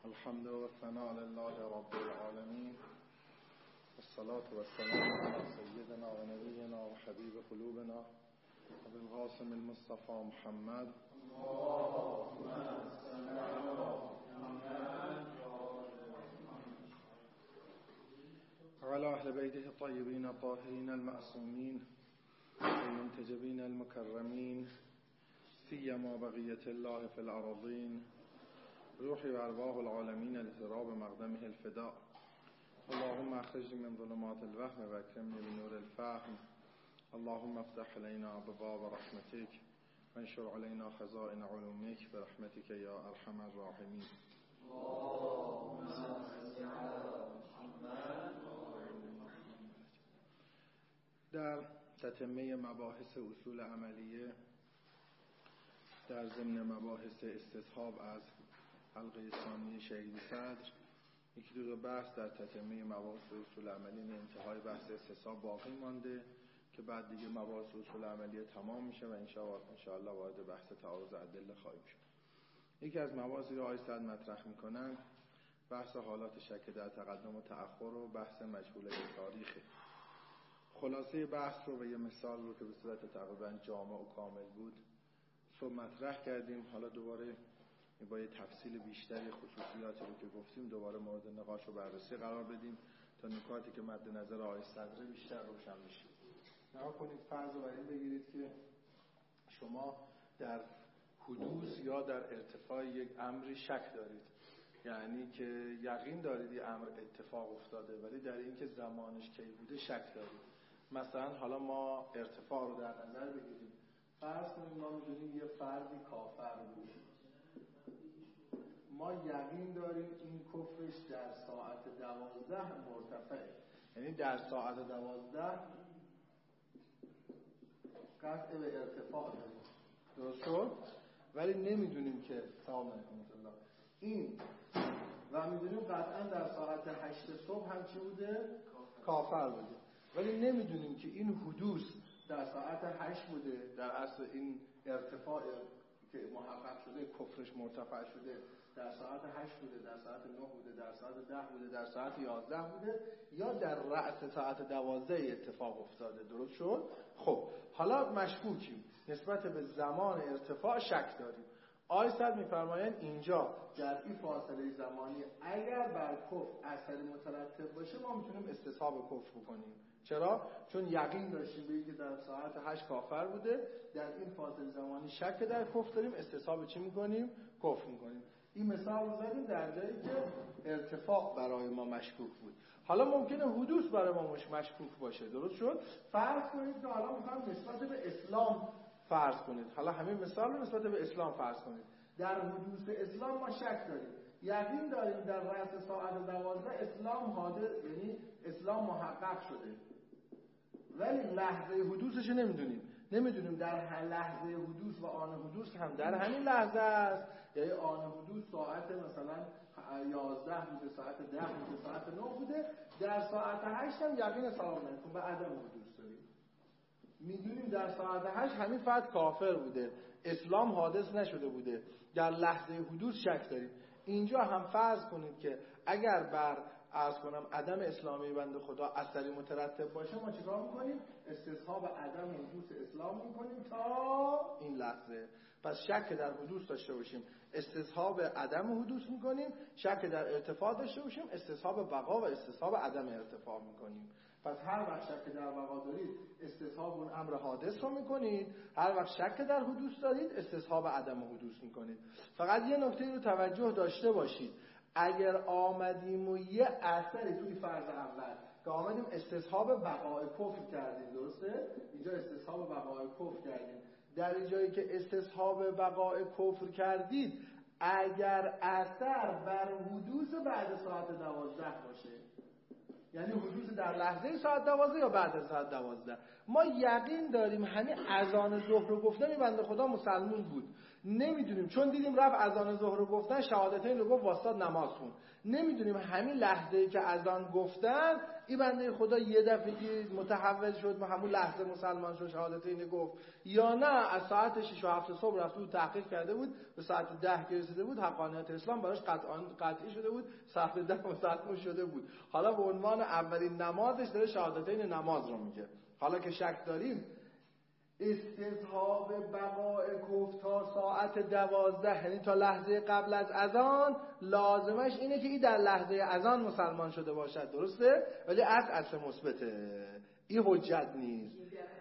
الحمد والثناء لله رب العالمين، والصلاة والسلام على سيدنا ونبينا وحبيب قلوبنا أبي القاسم المصطفى محمد وعلى أهل بيته الطيبين الطاهرين المعصومين المنتجبين المكرمين، سيما بقية الله في الأراضين، روحي وأرواح العالمين لتراب مقدمه الفداء. اللهم اخرجني من ظلمات الوهم واكرمني بنور الفهم. اللهم افتح علينا أبواب رحمتك وانشر علينا خزائن علومك برحمتك يا أرحم الراحمين. اللهم صل على محمد. در تتمه مباحث اصول عملیه در ضمن مباحث استصحاب از حلقه ثانی شهید صدر، یکی دو بحث در تتمه مباحث اصول عملی انتهای بحث استصحاب باقی مانده که بعد دیگه مباحث اصول عملیه تمام میشه و انشاءالله وارد بحث تعارض ادله خواهیم شد. یکی از مباحثی رو آقای صدر مطرح میکنن بحث حالات شک در تقدم و تأخر و بحث مجهوله تاریخه. خلاصه بحث رو و یه مثال رو که به صورت تقریبا جامع و کامل بود صبح مطرح کردیم. حالا دوباره با یه تفصیل بیشتری خصوصیاتی رو که گفتیم دوباره مورد نقاش و بررسی قرار بدیم تا نکاتی که مد نظر آقای صدر بیشتر روشن بشه. نگاه کنید، فرض رو بر این بگیرید که شما در حدوث یا در ارتفاع یک امری شک دارید، یعنی که یقین دارید این امر اتفاق افتاده ولی در این که زمانش کی بوده شک دارید. مثلا حالا ما ارتفاع رو در نظر بگیریم، فرض کنیم ما می‌دونیم یه فردی کافر بود، ما یقین داریم این کفرش در ساعت 12 مرتفعه، یعنی در ساعت 12 قطع به ارتفاع داره، درست شد؟ ولی نمیدونیم که این و میدونیم قطعا در ساعت 8 صبح هم چی بوده؟ کافر بوده، ولی نمیدونیم که این حدوث در ساعت 8 بوده، در اصل این ارتفاع که محقق شده کفرش مرتفع شده در ساعت 8 بوده، در ساعت 9 بوده، در ساعت 10 بوده، در ساعت 11 بوده یا در رأس ساعت 12 اتفاق افتاده، درست شد؟ خب حالا مشکوکیم، نسبت به زمان ارتفاع شک داریم. آقای صدر می‌فرمایند اینجا در این فاصله زمانی اگر بر کفر اثری مترتب باشه ما میتونیم استصحاب کفر بکنیم. چرا؟ چون یقین داشتیم به اینکه در ساعت 8 کافر بوده، در این فاصله زمانی شک در کفر داریم، استصحاب چی میکنیم؟ کفر میکنیم. این مثال رو زدیم در جایی که ارتفاع برای ما مشکوک بود. حالا ممکنه حدوث برای ما مشکوک باشه، درست شد؟ فرض کنید که حالا میخوام نسبت به اسلام فرض کنید، حالا همین مثال رو نسبت به اسلام فرض کنید. در حدوث اسلام ما شک داریم، یقین داریم در رأس ساعت 12 اسلام حاضر، یعنی اسلام محقق شده، ولی لحظه حدوثش نمیدونیم در هر لحظه حدوث و آن حدوث هم در همین لحظه است، یعنی آن حدوث ساعت مثلا 11 بوده، ساعت 10 بوده، ساعت 9 بوده، در ساعت 8 هم یقین سلام علیکم و عدم حدوث داریم. میدونیم در ساعت 8 همین فرد کافر بوده، اسلام حادث نشده بوده، در لحظه حدوث شک داریم. اینجا هم فرض کنید که اگر بر عدم اسلامی بنده خدا اثری مترتب باشه ما چیکار میکنیم؟ استصحاب عدم حدوث اسلام میکنیم تا این لحظه. پس شک در حدوث داشته باشیم استصحاب عدم حدوث میکنیم، شک در ارتفاع داشته باشیم استصحاب بقا و استصحاب عدم ارتفاع میکنیم. پس هر وقت شک در بقا دارید استصحاب اون امر حادث رو میکنید، هر وقت شک در حدوث دارید استصحاب عدم حدوث میکنید. فقط یه نکته رو توجه داشته باشید، اگر آمدیم و یه اثری توی فرض اول که آمدیم استصحاب بقای کفر کردیم، درسته؟ اینجا استصحاب بقای کفر کردیم، در این جایی که استصحاب بقای کفر کردید اگر اثر بر حدوث بعد ساعت 12 باشه، یعنی حدوث در لحظه ساعت 12 یا بعد از ساعت 12، ما یقین داریم همین اذان ظهر رو گفتم این بنده خدا مسلمون بود، نمیدونیم، چون دیدیم رفت اذان ظهر رو گفتن، شهادتین رو گفت، واسطاد نماز خون. نمیدونیم همین لحظه‌ای که اذان گفتن این بنده خدا یه دفعه متحول شد و همون لحظه مسلمان شد، شهادتین گفت، یا نه از ساعت 6 و 7 صبح رفت بود تحقیق کرده بود، به ساعت 10 که رسیده بود حقانیت اسلام براش قطعی شده بود، ساعت 10 مسلمان شده بود. حالا به عنوان اولین نمازش داره شهادتین نماز رو میگه. حالا که شک داریم استصحاب بقاء کفر تا ساعت 12، یعنی تا لحظه قبل از اذان، لازمش اینه که این در لحظه اذان مسلمان شده باشد، درسته؟ ولی اصل مثبته، این حجت نیست.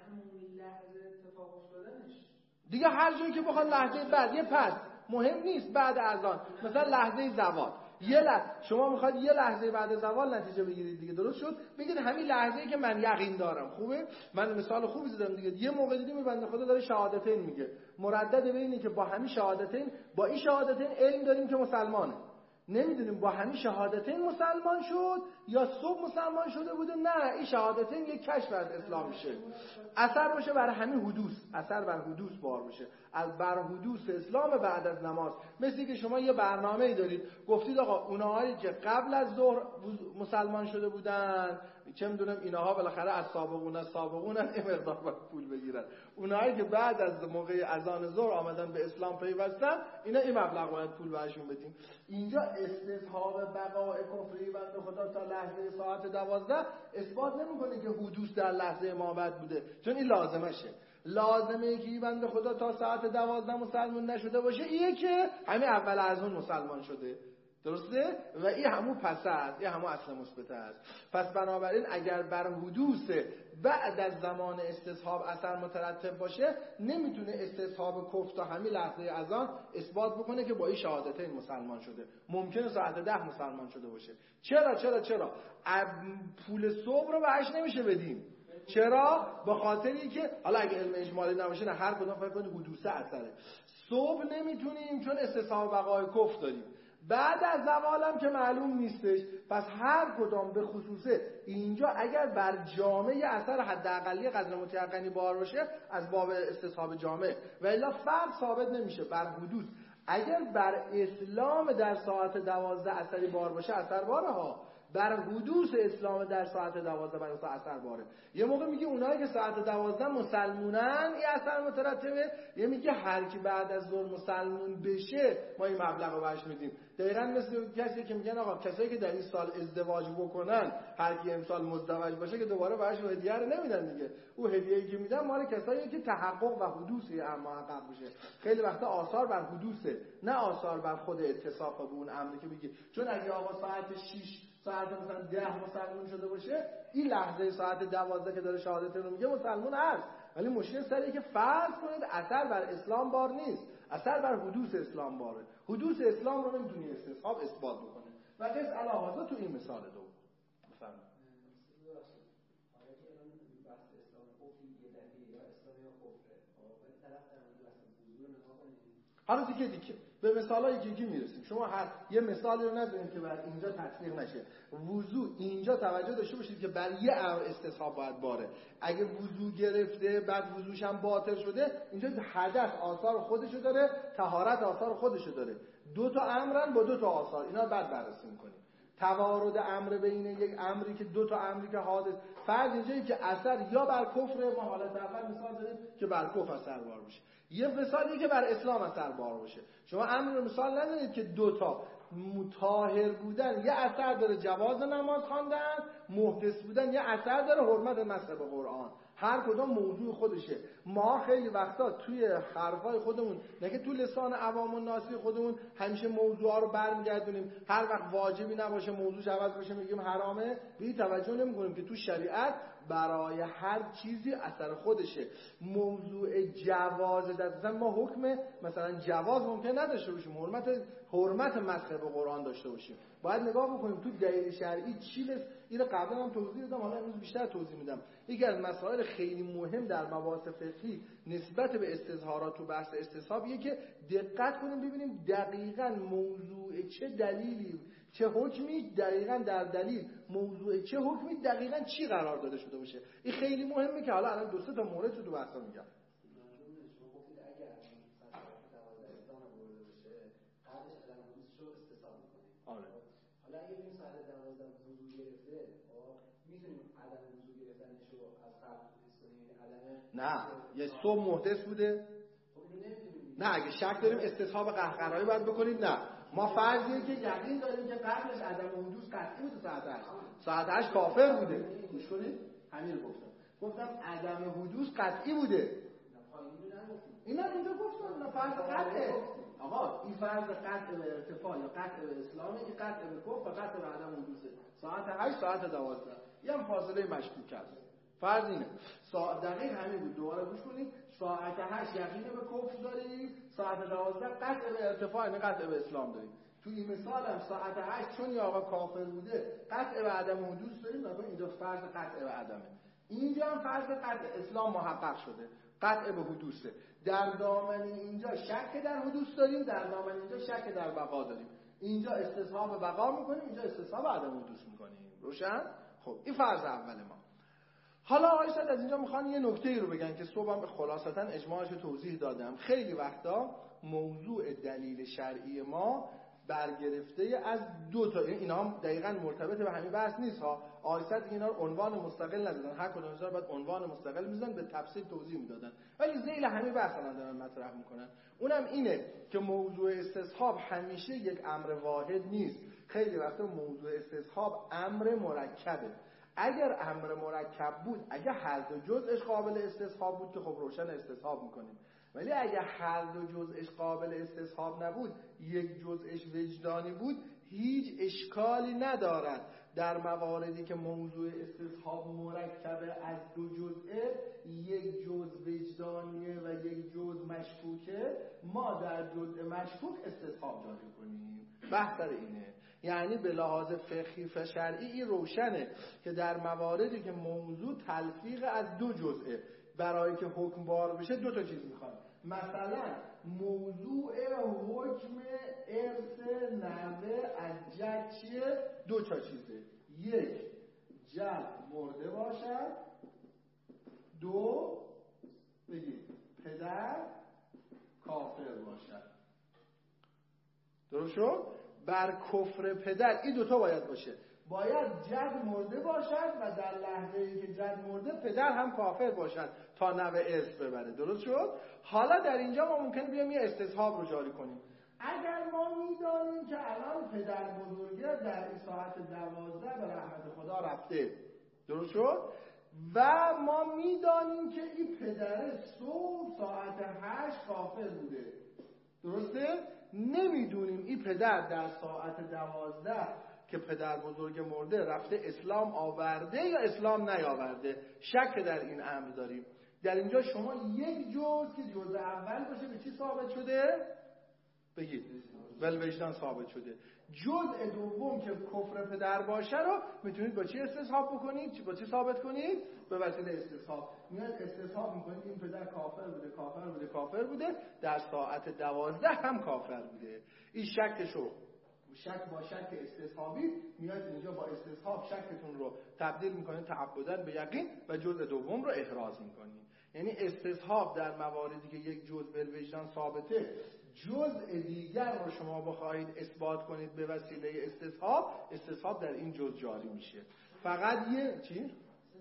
دیگه هر جایی که بخواد لحظه بعد، یه پس مهم نیست بعد اذان، مثلا لحظه زوال، شما میخواد یه لحظه بعد زوال نتیجه بگیرید دیگه، درست شد؟ بگید همین لحظه‌ای که من یقین دارم. خوبه؟ من مثال خوبی زدم دیگه. یه موقع دیدیم بنده خدا داره شهادتین میگه، مردد به اینه که با همین شهادتین، با این شهادتین علم داریم که مسلمانه، نمیدونیم با همین شهادتین مسلمان شد یا صبح مسلمان شده بوده، نه این شهادتین یک کشف از اسلام میشه، اثر باشه بر همین حدوث، اثر بر حدوث بار بشه، از بر حدوث اسلام بعد از نماز. مثل که شما یه برنامه‌ای دارید، گفتید آقا اونهایی که قبل از ظهر مسلمان شده بودن، چه میدونم اینها بالاخره از سابقونن این مقدار باید پول بگیرن، اونهایی که بعد از موقع اذان ظهر آمدن به اسلام پیوستن، اینا این مبلغ باید پول بهشون بدیم. اینجا استصحاب بقاء کفری بنده خدا تا لحظه ساعت 12 اثبات نمی‌کنه که حدوث در لحظه ما بعد بوده، چون این لازمشه. لازمه که بنده خدا تا ساعت 12 مسلمان نشده باشه، اینه که همین اول از اون مسلمان شده، درسته؟ و این همون پس است، این همون اصل مثبت است. پس بنابراین اگر بر حدوث بعد از زمان استصحاب اثر مترتب باشه، نمیتونه استصحاب کفر تا همین لحظه اذان اثبات بکنه که با این شهادتین مسلمان شده. ممکنه ساعت 10 مسلمان شده باشه. چرا؟ پول صبح رو بهش نمیشه بدیم. چرا؟ به خاطری که حالا اگه علم اجمالی نباشه، نه هر کدوم فکر کنید حدوث اثره. صبح نمیتونیم چون استصحاب بقای کفر داریم. بعد از زوالم که معلوم نیستش. پس هر کدام به خصوصه اینجا اگر بر جامعه اثر حداقلی قدر متیقنی بار باشه از باب استصحاب جامعه، و الا فرد ثابت نمیشه بر حدوث. اگر بر اسلام در ساعت 12 اثری بار باشه اثر باره ها، بر حدوث اسلام در ساعت 12 برای اثر باره. یه موقع میگه اونایی که ساعت 12 مسلمونن این اثر مترتبه، یه میگه هر کی بعد از ظهر مسلمون بشه ما این مبلغ رو بهش میدیم. دقیقاً مثل کسی که میگن آقا کسایی که در این سال ازدواج بکنن، هر کی امسال مزدوج باشه که دوباره بهش هدیه رو نمیدن دیگه. او هدیه‌ای که میدن مال کسایی که تحقق و حدوث اما محقق بشه. خیلی وقتا آثار بر حدوثه، نه آثار بر خود اتصاف به اون امری که میگه. چون اگه آقا ساعت 6 ساعت مثلا 10 مسلمان شده باشه، این لحظه ساعت 12 که داره شهادت رو میگه مسلمان هست، ولی مشکل سریه که فرض کنید اثر بر اسلام بار نیست، اثر بر حدوث اسلام باره. حدوث اسلام رو نمیتونی استصحاب اثبات بکنه. و قص علاوه تو این مثال دو بفرمایید. حالا دیگه به مثالای یکی میرسیم. شما هر یه مثالی رو نذارید که بعد اینجا تطبیق نشه. وضو اینجا توجه داشته باشید که بر یه استصحاب باید باره. اگه وضو گرفته بعد وضوش هم باطل شده، اینجا حدث آثار خودشو داره، طهارت آثار خودشو داره. دو تا امرن با دو تا آثار، اینا بعد بررسی می‌کنیم. توارد امر بین یک امری که دو تا امری که حادث، فرض اینجایی که اثر یا بر کفر، ما حالت اول مثال داریم که بر کفر اثر بار باشه، یه مثالی که بر اسلام اثر بار باشه. شما امر رو مثال ندارید که دو تا مطهر بودن یه اثر داره جواز نماز خواندن، محدث بودن یه اثر داره حرمت مس به قرآن. هر کدوم موضوع خودشه. ما خیلی وقتا توی حرفای خودمون، نه که تو لسان عوام الناسی خودمون، همیشه موضوعا رو برمیگردونیم، هر وقت واجبی نباشه موضوعش عوض بشه میگیم حرامه، به توجه نمی‌کنیم که تو شریعت برای هر چیزی اثر خودشه. موضوع جواز مثلا ما حکم مثلا جواز ممکن نداشته باشیم، حرمت مسح به قرآن داشته باشیم. باید نگاه بکنیم تو دلیل شرعی چی اینو قبلا هم توضیح دادم، حالا امروز بیشتر توضیح میدم. یکی از مسائل خیلی مهم در مباحث فقهی نسبت به استظهارات تو بحث استصحابیه که دقت کنیم ببینیم دقیقاً موضوع چه دلیلی، چه حکمی دقیقاً در دلیل موضوع چه حکمی دقیقاً چی قرار داده شده باشه. این خیلی مهمه که حالا الان دو سه تا مورد تو بحثا میگم. آره. حالا اگه این ساعت 12 وضو گرفته میتونیم عدم وضو گرفتنش رو از قبل حس کنیم؟ نه یه صبح محدث بوده. نه اگه شک داریم استصحاب قهقرایی باید بکنید. نه ما فرضیه که یقین داریم که قبلش عدم حدوث قطعی بوده. ساعت 8 کافر بوده. گوش کنید همین رو گفتم عدم حدوث قطعی بوده. اینا اینجا گفتم نه فرض قطعه. آقا این فرض قطع به ارتفاع یا قطع به اسلامه، این قطع به کفر و قطع به عدم حدوثه. ساعت 8 ساعت 12 یه هم فاصله مشکوک است. فرض اینه دقیق همین بود. دوباره گوش کنید. ساعت 8 یقین به کفر داریم، ساعت 12 قطع به ارتفاع یعنی قطع به اسلام داریم. تو این مثال هم ساعت 8 چون یا آقا کافر بوده قطع به عدم حدوث داریم، مثلا اینجا فرض قطع به عدمه. اینجا هم فرض قطع اسلام محقق شده، قطع به حدوثه. در دامن اینجا شک در حدوث داریم، در دامن اینجا شک در بقا داریم. اینجا استصحاب بقا میکنیم، اینجا استصحاب عدم حدوث میکنیم. روشن؟ خب این فرض اول ما. حالا آقای سعد از اینجا میخوان یه نکته رو بگن که صبحم خلاصتا اجماعش رو توضیح دادم. خیلی وقتا موضوع دلیل شرعی ما برگرفته از دو تا، اینا هم دقیقاً مرتبط به همین بحث نیست ها. آقای سعد اینا رو عنوان مستقل ندادن، هر کدوم از بعد عنوان مستقل میذارن به تفصیل توضیح میدادن، ولی ذیل همین بحث الان دارن مطرح میکنن. اونم اینه که موضوع استصحاب همیشه یک امر واحد نیست. خیلی وقتا موضوع استصحاب امر مرکبه. اگر امر مرکب بود، اگر هر دو جزءش قابل استصحاب بود که خب روشن استصحاب میکنیم، ولی اگر هر دو جزءش قابل استصحاب نبود، یک جزءش وجدانی بود، هیچ اشکالی ندارد. در مواردی که موضوع استصحاب مرکبه از دو جزءه، یک جزء وجدانیه و یک جزء مشکوکه، ما در جزء مشکوک استصحاب جاری کنیم. بحث اینه. یعنی به لحاظ فقهی و شرعی روشنه که در مواردی که موضوع تلفیق از دو جزئه، برای که حکم بار بشه دو تا چیز میخواد. مثلا موضوع حکم ارث نوه از جد چیه؟ دو تا چیزه. یک، جد مرده باشد. دو، بگید پدر کافر باشد. درست شد؟ بر کفر پدر این دوتا باید باشه. باید جد مرده باشد و در لحظه‌ای که جد مرده پدر هم کافر باشد تا نوه ارث ببره. درست شد؟ حالا در اینجا ما ممکنه بیایم یه استصحاب رو جاری کنیم. اگر ما میدانیم که الان پدر بزرگه در این ساعت 12 به رحمت خدا رفته، درست شد؟ و ما میدانیم که این پدر صبح ساعت 8 کافر بوده، درسته؟ نمیدونیم این پدر در ساعت 12 که پدر بزرگ مرده رفته اسلام آورده یا اسلام نیاورده. شک در این امر داریم. در اینجا شما یک جزء که جزء اول باشه به چی ثابت شده؟ بگید وجدان ثابت شده. جزء دوم که کفر پدر باشه رو میتونید با چی استصحاب بکنید؟ با چی ثابت کنید؟ به وسیله استصحاب. میاد استصحاب میکنید این پدر کافر بوده در ساعت 12 هم کافر بوده. این شکشو شک با شک استصحابی میاد اینجا با استصحاب شکتون رو تبدیل میکنید تعبداً به یقین و جزء دوم رو احراز میکنید. یعنی استصحاب در مواردی که یک جزء بالوجدان ثابته، جزء دیگر رو شما بخواهید اثبات کنید به وسیله استصحاب در این جزء جاری میشه. فقط یه چی؟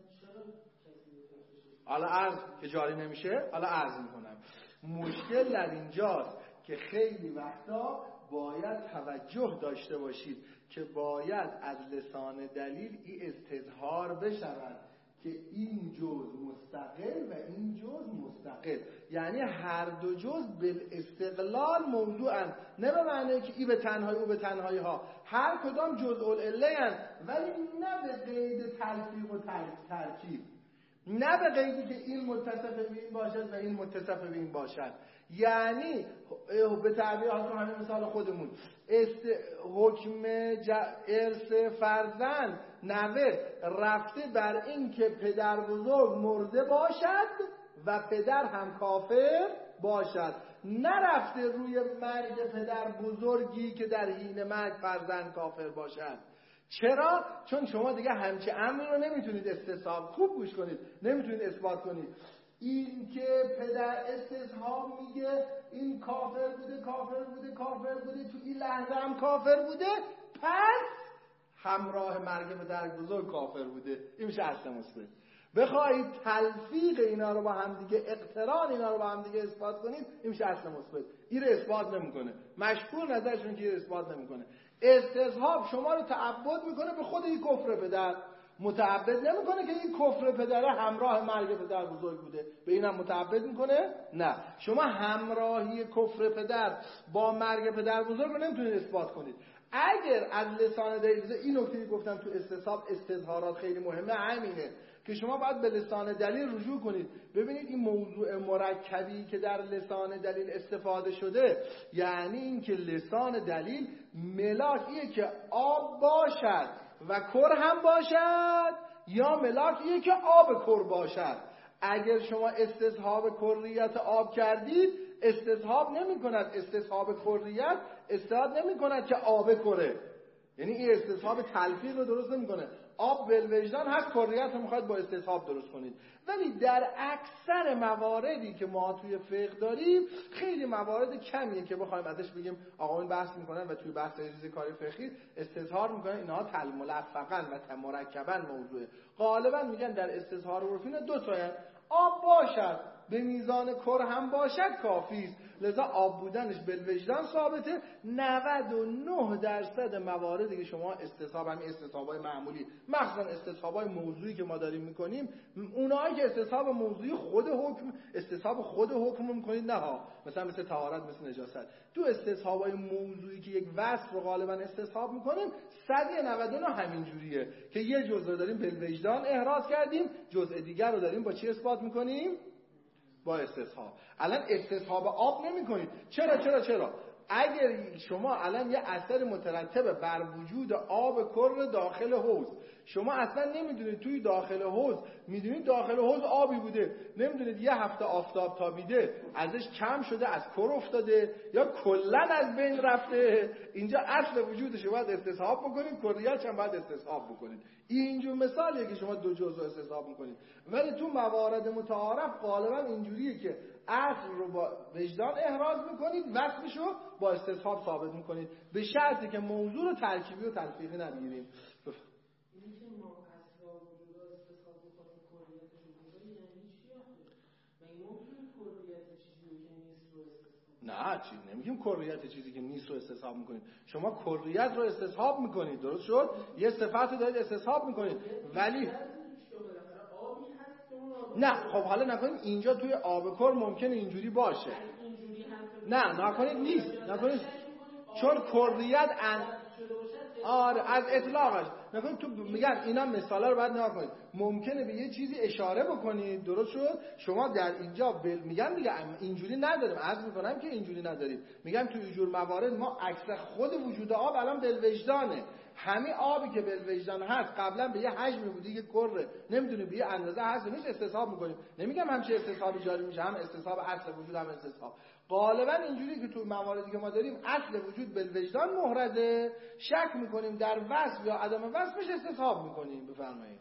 حالا عرض که جاری نمیشه، حالا عرض میکنم. مشکل در اینجاست که خیلی وقتا باید توجه داشته باشید که باید از لسان دلیل این استظهار بشود که این جزء مستقل و این جزء مستقل، یعنی هر دو جزء بالاستقلال موضوعن، نه به معنی که این به تنهایی او به تنهایی ها، هر کدام جزء العله ان، ولی نه به قید تلفیق و ترکیب، نه به قیدی که این متصف به این باشد و این متصف به این باشد. یعنی به تعبیر همین مثال خودمون حکم ارث فرزند نوه رفته بر این که پدر بزرگ مرده باشد و پدر هم کافر باشد، نرفته روی مرگ پدر بزرگی که در حین مرگ فرزند کافر باشد. چرا؟ چون شما دیگه همچه امری رو نمیتونید استصحاب، خوب گوش کنید، نمیتونید اثبات کنید. این که پدر استصحاب میگه این کافر بوده تو این لحظه هم کافر بوده، پس همراه مرگ پدر بزرگ کافر بوده. این میشه اصل مثبت. بخواید تلفیق اینا رو با هم دیگه، اقتران اینا رو با هم دیگه اثبات کنید، این میشه اصل مثبت. این رو اثبات نمیکنه. مشکور نظرشون که اثبات نمیکنه. استصحاب شما رو تعبد میکنه به خود این کفر پدر، متعبد نمیکنه که این کفر پدره همراه مرگ پدر بزرگ بوده. به اینم متعبد میکنه؟ نه. شما همراهی کفر پدر با مرگ پدر بزرگ رو نمیتونید اثبات کنید. اگر از لسان دلیل، این نکته که گفتم تو استصحاب استظهارات خیلی مهمه، همینه که شما باید به لسان دلیل رجوع کنید. ببینید این موضوع مرکبی که در لسان دلیل استفاده شده، یعنی این که لسان دلیل ملاکیه که آب باشد و کر هم باشد، یا ملاکیه که آب کر باشد. اگر شما استصحاب کریت آب کردید، استصحاب نمی کند استصحاب کریت استفاده نمی کند که آب کره، یعنی این استصحاب تلفیق رو درست نمی کنه. آب بالوجدان هست، کریت رو میخواید با استصحاب درست کنید. ولی در اکثر مواردی که ما توی فقه داریم، خیلی موارد کمیه که بخوایم ازش بگیم آقایون بحث میکنن و توی بحث ریزی کاری فقهی استظهار میکنن اینها ملفقاً و مرکباً موضوعه. غالبا میگن در استظهار عرفی دو تاین، آب باشد به میزان کر هم باشد کافی است، لذا آب بودنش بالوجدان ثابته. 99% مواردی که شما استصحاب، همین استصحابای معمولی، مخصوصا استصحابای موضوعی که ما داریم میکنیم، اونایی که استصحاب موضوعی خود حکم، استصحاب خود حکم میکنید، نه ها، مثل طهارت، مثل نجاست. تو استصحابای موضوعی که یک وصف رو غالبا استصحاب میکنیم، 199 همین جوریه که یه جزء رو داریم بالوجدان احراز کردیم، جزء دیگر رو داریم با چی اثبات میکنیم؟ با استصحاب. الان استصحاب آب نمی کنید. چرا؟ اگر شما الان یه اثر مترتب بر وجود آب کر داخل حوض، شما اصلا نمیدونید توی داخل حوض، میدونید داخل حوض آبی بوده، نمیدونید یه هفته آفتاب تابیده ازش کم شده، از کر افتاده یا کلا از بین رفته، اینجا اصل وجودش رو باید استصحاب بکنید، کریتش هم باید استصحاب بکنید. اینجور مثالیه که شما دو جزء استصحاب میکنید. ولی تو موارد متعارف غالبا اینجوریه که اصل رو با وجدان احراز میکنید، وصفش رو با استصحاب ثابت میکنید، به شرطی که موضوع رو ترکیبی و تلفیقی نگیریم. نه، چیز نمیگیم کریت چیزی که نیست رو استصحاب میکنید. شما کریت رو استصحاب میکنید، درست شد؟ یه صفت رو دارید استصحاب میکنید، ولی نه. خب حالا نکنید اینجا توی آب کر ممکنه اینجوری باشه. نه نکنید نیست، نکنید، چون کریت از اطلاقش نکنید. تو میگن اینا مثالا رو بعد نگاه کنید، ممکنه به یه چیزی اشاره بکنید، درست شد؟ شما در اینجا میگن دیگه اینجوری نداریم، عرض میکنم که اینجوری نداریم. میگم تو اینجور موارد ما عکس خود وجود آب الان بالوجدانه. همین آبی که بالوجدان هست قبلا به یه حجمی بوده که کره، نمیدونه به یه اندازه هست نیست، استصحاب میکنیم. نمیگم همچه استصحابی جاری میشه، هم استصحاب اصل وجود، هم استصحاب. غالبا اینجوری که تو مواردی که ما داریم اصل وجود بالوجدان محرزه، شک میکنیم در وصف یا عدم وصفش استصحاب میکنیم. بفرمایید.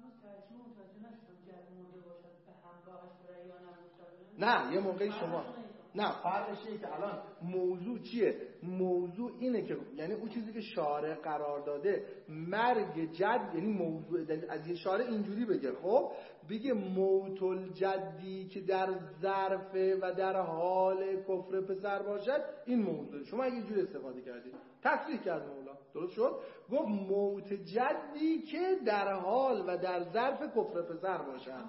نه، یه موقعی شما نه، فرقش اینه که الان موضوع چیه؟ موضوع اینه که یعنی اون چیزی که شارع قرار داده مرگ جد، یعنی موضوع دلیل از یه شارع اینجوری بگه، خب بگه موت الجدی که در ظرف و در حال کفر پسر باشد، این موضوع. شما اگه جوری استفاده کردید، تصریح کرد مولا، درست شد؟ گفت موت جدی که در حال و در ظرف کفر پسر باشد.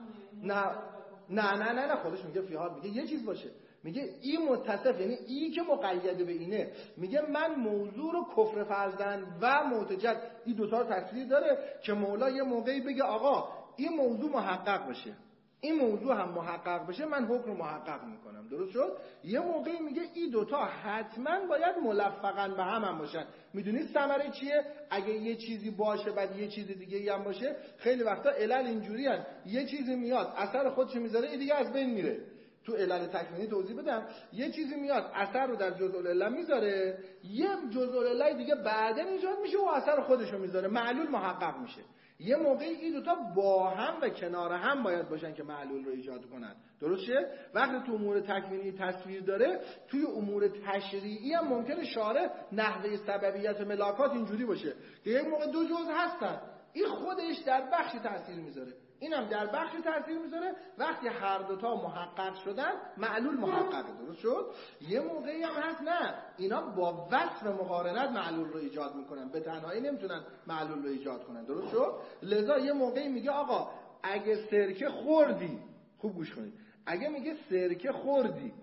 نه خودش میگه فی حال، میگه یه چیز باشه، میگه این متصف، یعنی این که مقید به اینه، میگه من موضوع رو کفر فرزند و موت جد، این دوتا رو تصریح داره که مولا یه موقعی بگه آقا این موضوع محقق بشه، این موضوع هم محقق بشه، من حکم رو محقق میکنم، درست شد؟ یه موقعی میگه این دوتا حتما باید ملفقاً به هم باشن. میدونید ثمره چیه؟ اگه یه چیزی باشه بعد یه چیز دیگه هم باشه، خیلی وقتا علل اینجوری هست، یه چیزی میاد اثر خودش میذاره، این دیگه از بین میره. تو علل تکوینی توضیح بدم، یه چیزی میاد اثر رو در جزء العله میذاره، یه جزء العله دیگه بعدن ایجاد میشه و اثر خودش رو میذاره، معلول محقق میشه. یه موقعی این دوتا با هم و کنار هم باید باشن که معلول رو ایجاد کنن. درسته؟ وقتی تو امور تکوینی تصویر داره، توی امور تشریعی هم ممکنه شارع نحوه سببیت ملاکات اینجوری باشه که یک موقع دو جزء هستن، این خودش در بخشی تاثیر میذاره، اینم در بخشی تاثیر میذاره. وقتی هر دوتا محقق شدن معلول محققه. درست شد؟ یه موقعی هم هست نه، اینا با وصف مقارنت معلول رو ایجاد میکنن، به تنهایی نمیتونن معلول رو ایجاد کنن. درست شد؟ لذا یه موقعی میگه آقا اگه سرکه خوردی، خوب گوش کنید، اگه میگه سرکه خوردی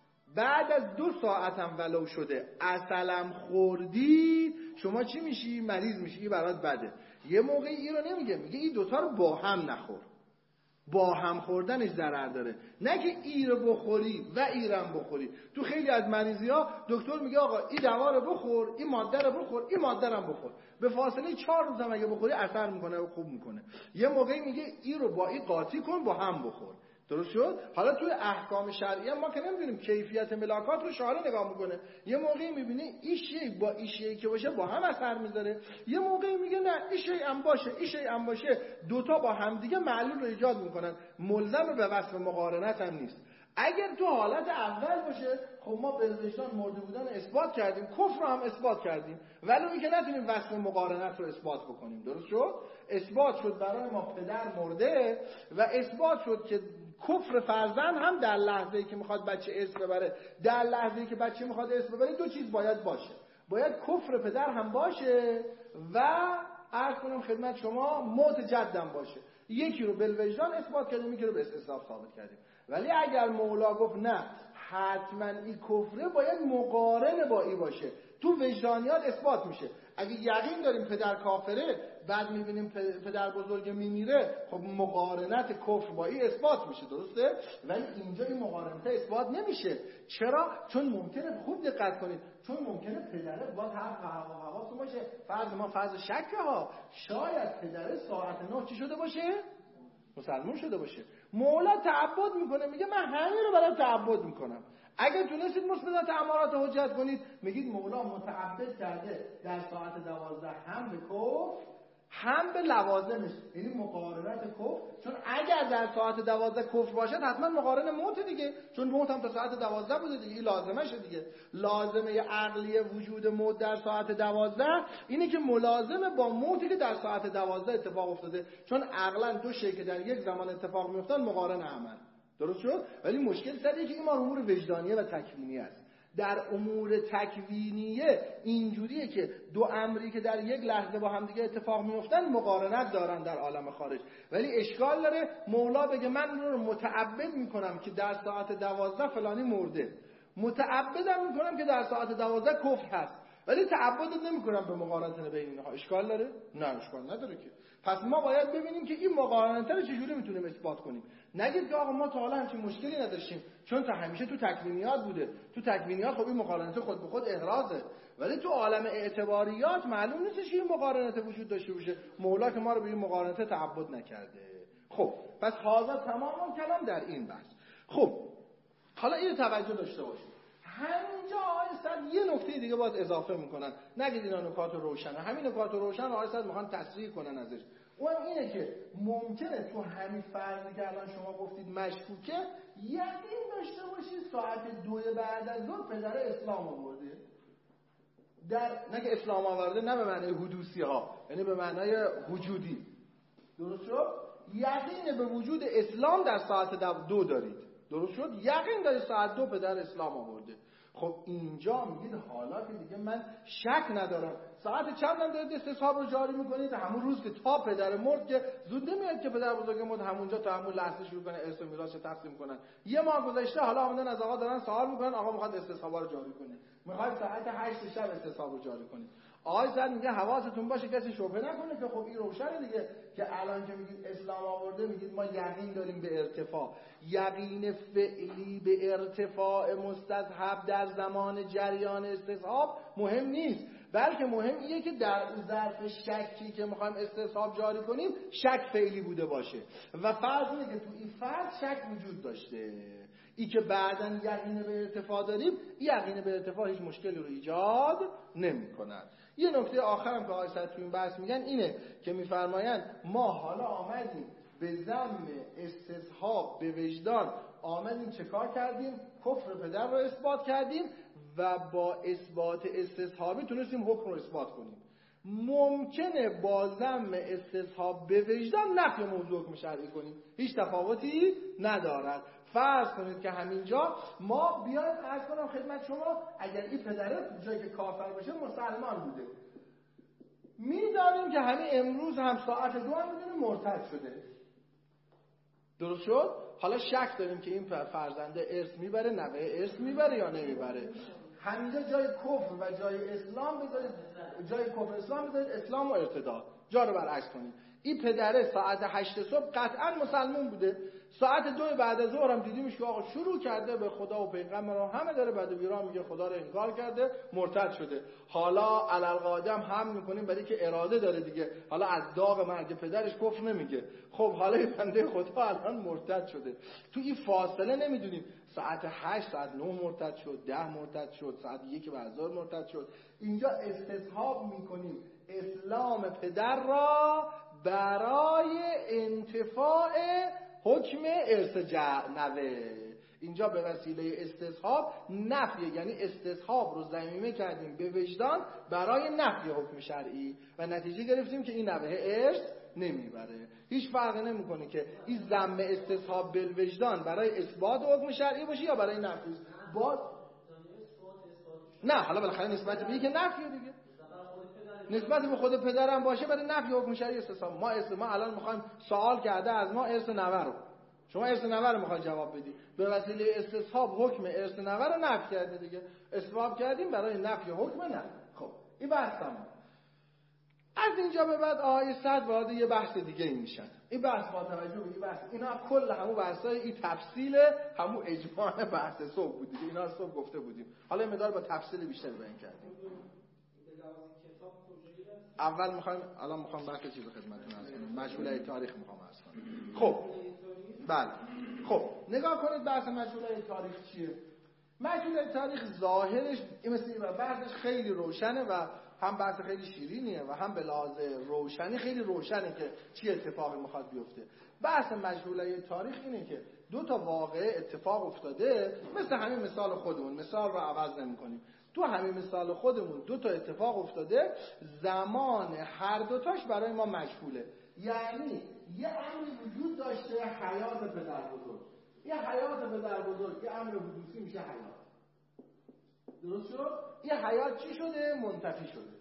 بعد از 2 ساعتم ولو شده عسلم خوردی، شما چی میشی؟ مریض میشی، این برات بده. یه موقعی این رو نمیگه، میگه این دوتا رو با هم نخور، با هم خوردنش ضرر داره، نه که ای رو بخوری و ایرم بخوری. تو خیلی از مریضی ها دکتر میگه آقا این دوا رو بخور، این ماده رو بخور، این ماده رو بخور، به فاصله 4 روز هم اگه بخوری اثر میکنه و خوب میکنه. یه موقعی میگه این رو با این قاطی کن، با هم بخور. درست شد؟ حالا توی احکام شرعی ما که نمیدونیم کیفیت ملاکات رو شارع نگاه میکنه. یه موقعی میبینی این شیء با این شیء که باشه با هم اثر میذاره، یه موقعی میگه نه این شیء هم باشه این شیء هم باشه، دوتا با هم دیگه معلول رو ایجاد میکنن، ملزم به وصف مقارنت هم نیست. اگر تو حالت اول باشه، خب ما به وجدان مرده بودن اثبات کردیم، کفر رو هم اثبات کردیم، ولی اینکه نتونیم وصف مقارنت رو اثبات بکنیم. درست شد؟ اثبات شد برای ما پدر مرده و اثبات شد که کفر فرزند هم در لحظه‌ای که میخواد بچه اسم ببره، در لحظه‌ای که بچه میخواد اسم ببره، 2 چیز باید باشه. باید کفر پدر هم باشه و عرض کنم خدمت شما موت جدم باشه. یکی رو بالوجدان اثبات کردیم، یکی رو به استصحاب ثابت کردیم. ولی اگر مولا گفت نه حتما این کفره، باید مقارن با این باشه، تو وجدانیات اثبات میشه. اگه یقین داریم پدر کافره، بعد میبینیم پدر بزرگ میمیره، خب مقارنت کفر با این اثبات میشه. درسته؟ ولی اینجا این مقارنت اثبات نمیشه. چرا؟ چون ممکنه، خوب دقت کنید، چون ممکنه پدره باید حواستون باشه، فرض شکه ها، شاید پدره ساعت 9 چی شده باشه؟ مسلمان شده باشه. مولا تعبد میکنه، میگه من همین رو برای تعبد میکنم. اگر تونستید مثبتات امارات حجت کنید، میگید مولا متعبد کرده در ساعت 12 هم به کفر هم به لوازمش، یعنی مقارنت کفر. چون اگر در ساعت 12 کفر باشد حتما مقارن موت دیگه، چون موت هم تا ساعت 12 بوده دیگه، این لازمشه دیگه. لازمه عقلی وجود موت در ساعت 12 اینه که ملازمه با موتی که در ساعت 12 اتفاق افتاده، چون عقلا 2 شی که در یک زمان اتفاق میفتن مقارن عمل. درست شد؟ ولی مشکل سریه که این امور وجدانیه و تکوینی است. در امور تکوینیه اینجوریه که 2 امری که در یک لحظه با هم دیگه اتفاق میفتن مقارنت دارن در عالم خارج. ولی اشکال داره مولا بگه من رو متعبد میکنم که در ساعت 12 فلانی مرده، متعبدم میکنم که در ساعت 12 کفر هست، ولی تعبدت نمیکنم به مقارنت بین اینها. اشکال داره؟ نه اشکال نداره که. پس ما باید ببینیم که این مقارنت رو چجوری میتونیم اثبات کنیم. نگید که آقا ما تا حالا همچین مشکلی نداشتیم، چون تا همیشه تو تکوینیات بوده. تو تکوینیات خب این مقارنت خود به خود احرازه، ولی تو عالم اعتباریات معلوم نیستش این مقارنت وجود داشته باشه. مولا که ما رو به این مقارنت تعبد نکرده. خب پس حاضر تمام کلام در این بحث. خب حالا اینو توجه داشته باشید، همینجا آقای یه نکته دیگه باید اضافه میکنن، نگید اینا نکات روشنه، همین نکات روشن آقای میخوان تصریح کنن ازش. اون اینه که ممکنه تو همین فرضی که الان شما گفتید مشکوکه، یقین داشته باشید ساعت 2 بعد از ظهر پدر اسلام آورده. در نگه اسلام آورده نه به معنای حدوثی ها، یعنی به معنای وجودی. درست شد؟ یقین به وجود اسلام در ساعت 2 دارید. درست شد؟ یقین دارید ساعت 2 پدر اسلام آورده. خب اینجا میگید حالا که دیگه من شک ندارم، ساعت چند هم دارید استصحاب رو جاری میکنید، همون روز که تا پدر مرد که زود نمیاد که پدر بزرگ مرد همونجا تا همون لحظه شروع کنه ارث و میراث تقسیم کنن. یه ماه گذشته حالا آمدن از آقا دارن سوال میکنن، آقا میخواد استصحاب رو جاری کنه، میخواد ساعت 8 شب استصحاب رو جاری کنه. آقای زن میگه حواستون باشه کسی شبهه نکنه که خب این روشنه دیگه، که الان که میگید اسلام آورده میگید ما یقین داریم به ارتفاع. یقین فعلی به ارتفاع مستصحب در زمان جریان استصحاب مهم نیست، بلکه مهم اینه که در ظرف شکی که میخوایم استصحاب جاری کنیم شک فعلی بوده باشه و فرض اینه که تو این فرض شک وجود داشته. این که بعداً یقین به ارتفاع داریم، این یقین به ارتفاع هیچ مشکلی رو ایجاد نمی کند. یه نکته آخرم که آقای سعد تو این بحث میگن اینه که میفرمایند ما حالا آمدیم به ذم استصحاب به وجدان آمدیم چه کار کردیم؟ کفر پدر رو اثبات کردیم و با اثبات استصحابی تونستیم حکم رو اثبات کنیم. ممکنه با ذم استصحاب به وجدان نفی موضوع حکم شرعی کنیم، هیچ تفاوتی ندارد. فرض کنید که همینجا ما بیایم عرض کنم خدمت شما اگر این پدره جایی که کافر باشه مسلمان بوده، میدانیم که همین امروز هم ساعت 2 هم میدونیم مرتد شده، درست شد؟ حالا شک داریم که این فرزنده ارث میبره، نوه ارث میبره یا نمیبره. همینجا جای کفر و جای اسلام بذارید، جای کفر اسلام بذارید اسلام و ارتداد، جا رو برعکس کنید. این پدره ساعت 8 صبح قطعا مسلمان بوده، ساعت 2 بعد از ظهر هم دیدیمش که آقا شروع کرده به خدا و پیغمبر همه داره بعد ویران میگه، خدا رو انکار کرده، مرتد شده. حالا علالقادم هم میکنیم برای که اراده داره دیگه، حالا از داغ مرگ پدرش کفر نمیگه. خب حالا این بنده خدا الان مرتد شده، تو این فاصله نمیدونیم ساعت 8 ساعت 9 مرتد شد، 10 مرتد شد، ساعت 1 بعد از ظهر مرتد شد. اینجا استصحاب میکنیم اسلام پدر را برای انتفاع حکم ارث نوه. اینجا به وسیله استصحاب نفی، یعنی استصحاب رو ضمیمه کردیم به وجدان برای نفی حکم شرعی و نتیجه گرفتیم که این نوه ارث نمیبره. هیچ فرقی نمیکنه که این ضم استصحاب بالوجدان برای اثبات حکم شرعی باشه یا برای نفی. نه حالا بالاخره نسبت به که نفی دیگه، نسبت به خود پدرم باشه برای نفی حکم شرعی استصحاب. ما الان میخوایم سوال کرده از ما ارث نوه رو، شما ارث نوه رو میخواید جواب بدید، به وسیله استصحاب حکم ارث نوه رو نفی کرده دیگه، اثبات کردیم برای نفی حکم نه. خب این بحث تمام. از اینجا به بعد آقای سعد وارد یه بحث دیگه ای میشن. این بحث با توجه به این بحث، اینا کل همون بحثای این تفصیل همون اجماع بحث صبح بود دیگه، اینا صبح گفته بودیم، حالا این مقدار با تفصیل بیشتر بیان کردیم. اول الان میخوام بحث چیز خدمتتون عرض کنم، مشغوله تاریخ میخوام عرض کنم. خب بله، خب نگاه کنید بحث مشغوله تاریخ چیه. مشغوله تاریخ ظاهرش این مثل بحثش خیلی روشنه و هم بحث خیلی شیرینیه و هم به لحاظ روشنی خیلی روشنه که چی اتفاقی میخواد بیفته. بحث مشغوله تاریخ اینه که دو تا واقعه اتفاق افتاده، مثل همین مثال خودمون، مثال رو عوض نمی‌کنیم، تو همین مثال خودمون دو تا اتفاق افتاده، زمان هر دوتاش برای ما مشغوله. یعنی یه امری وجود داشته، حیات پدر بزرگ، یه حیات پدر بزرگ، یه امر حدوثی میشه حیات، درست شد؟ یه حیات چی شده؟ منتفی شده،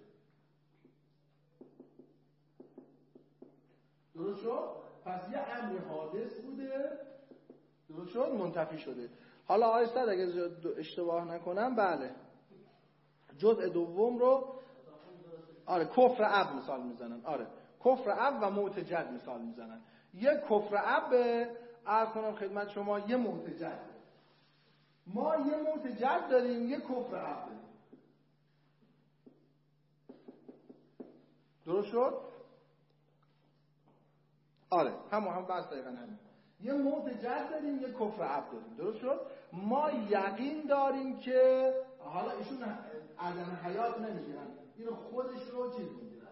درست شد؟ پس یه امر حادث بوده، درست شد؟ منتفی شده. حالا آقای سعد اگه اشتباه نکنم بله جزء دوم رو کفر اب مثال میزنن، کفر اب و موت جد مثال میزنن. یه کفر اب عرض کنم خدمت شما، یه موت جد، ما یه موت جد داریم، یه کفر اب داریم، درست شد؟ هم بحث دقیقا همین، یه موت جد داریم، یه کفر اب داریم، درست شد؟ ما یقین داریم که حالا ایشون عدم حیات نمیگیرن، اینو خودش رو چیز میگیرن.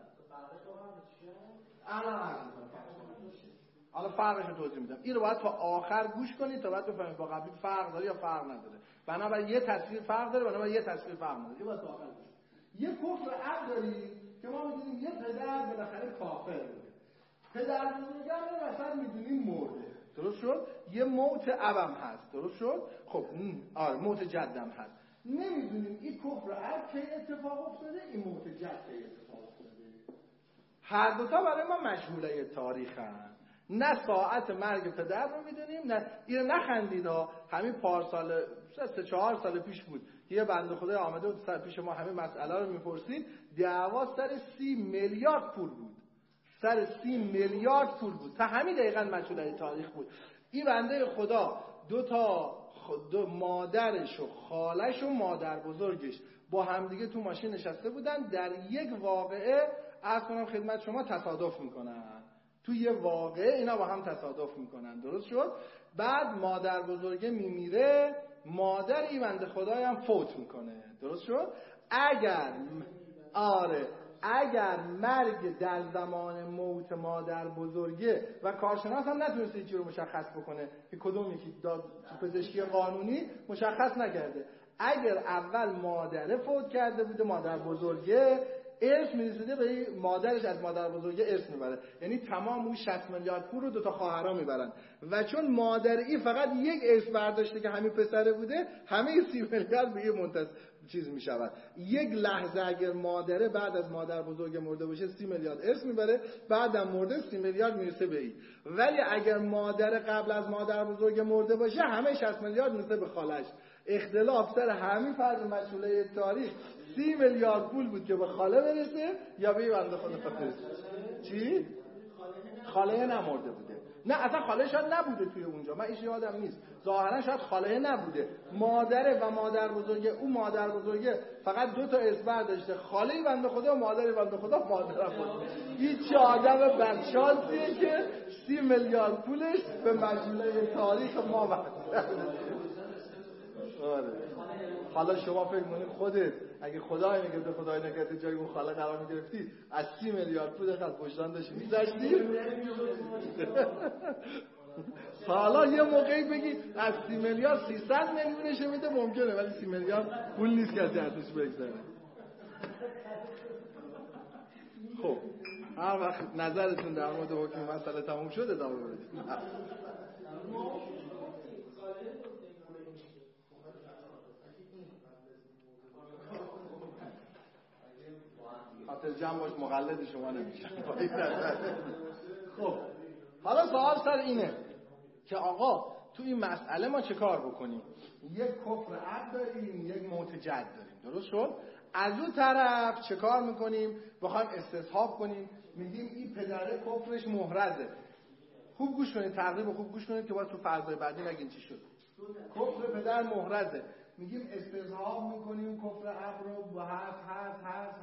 حالا فرقش رو توضیح میدم، این رو باید تا آخر گوش کنید تا بعد بفهمید با قبلی فرق داره یا فرق نداره. بنابراین یه تصویر فرق داره، بنابراین یه تصویر فرق نداره، این باید تا آخر گوش. یه کفر اب داریم که ما میدونیم یه پدر بالاخره کافر بوده، پدر بزرگم رو مثلا میدونیم مرده، درست شد؟ یه موت ابم هست، درست شد؟ خب موت جدم هست، نمیدونیم این کفر اب کی اتفاق افتاده، این موت جد کی اتفاق افتاده. هر دوتا برای ما مشغوله تاریخن، نه ساعت مرگ پدر رو میدونیم، نه اینو نخندید ها، همین پارسال 3-4 سال پیش بود یه بنده خدای آمده بود سر پیش ما همین مسئله رو میپرسید، دعوا سر 30 میلیارد پول بود، سر 30 میلیارد پول بود، تا همین دقیقاً مشغوله تاریخ بود. این بنده خدا دو مادرش و خالش و مادر بزرگش با همدیگه تو ماشین نشسته بودن، در یک واقعه عرض کنم خدمت شما تصادف میکنن، تو یه واقعه اینا با هم تصادف میکنن، درست شد؟ بعد مادر بزرگه میمیره، مادر این بنده خدای هم فوت میکنه، درست شد؟ اگر آره اگر مرگ در زمان موت مادر بزرگه و کارشناس هم نتونسته چی رو مشخص بکنه که کدوم یکی پزشکی قانونی مشخص نکرده، اگر اول مادره فوت کرده بوده مادر بزرگه ارث میرسیده به مادرش، از مادر بزرگه ارث میبره، یعنی تمام اون 60 میلیارد پول رو 2 خواهرها میبرن و چون مادر این فقط یک ارث برداشته که همین پسره بوده همه 30 میلیارد به یه چیز میشود. یک لحظه اگر مادره بعد از مادر بزرگ مرده باشه 30 میلیارد ارث میبره، بعدم مرده 30 میلیارد میرسه به این. ولی اگر مادر قبل از مادر بزرگ مرده باشه همه 60 میلیارد میرسه به خالش. اختلاف سر همین فرد مشهوله تاریخ 30 میلیارد پول بود که به خاله برسه یا به بنده خدا برسه. چی؟ خاله نمرده بوده. نه اصلا خاله شاید نبوده توی اونجا، من ایش یادم نیست، ظاهرا شاید خاله نبوده، مادره و مادر بزرگه. اون مادر بزرگه فقط 2 تا اسم برداشته، خاله بنده خدا و مادر بنده خدا مادرم بود. هیچ آدم بدشانسیه که 30 میلیارد پولش به مجموعه تاریخ ما برسه. آره. حالا شما فکر کنید خودت اگه خدای نگرفته خدای نکرده جای اون خاله قرار می‌گرفتی از 30 میلیارد پول خط پشتان داشتی می‌ذاشتی. حالا یه موقعی بگی از 30 میلیارد 300 میلیونش میده ممکنه، ولی 30 میلیارد پول نیست که از ارزش بگذره. خب هر وقت نظرتون در مورد حکم مسئله تموم شد ادامه بدید. خاطر جمع باش مقلد شما نمیشه. خب حالا سوال سر اینه که آقا تو این مسئله ما چه کار بکنیم؟ یک کفر عبد داریم، یک موت جد داریم، درست شد؟ از اون طرف چه کار میکنیم؟ بخوایم استصحاب کنیم، میگیم این پدره کفرش محرزه. خوب گوش کنید، تقریبا خوب گوش کنید که باید تو فرضای بعدی نگین چی شد. کفر پدر محرزه، میگیم استصحاب میکنیم کفر عبد رو با هست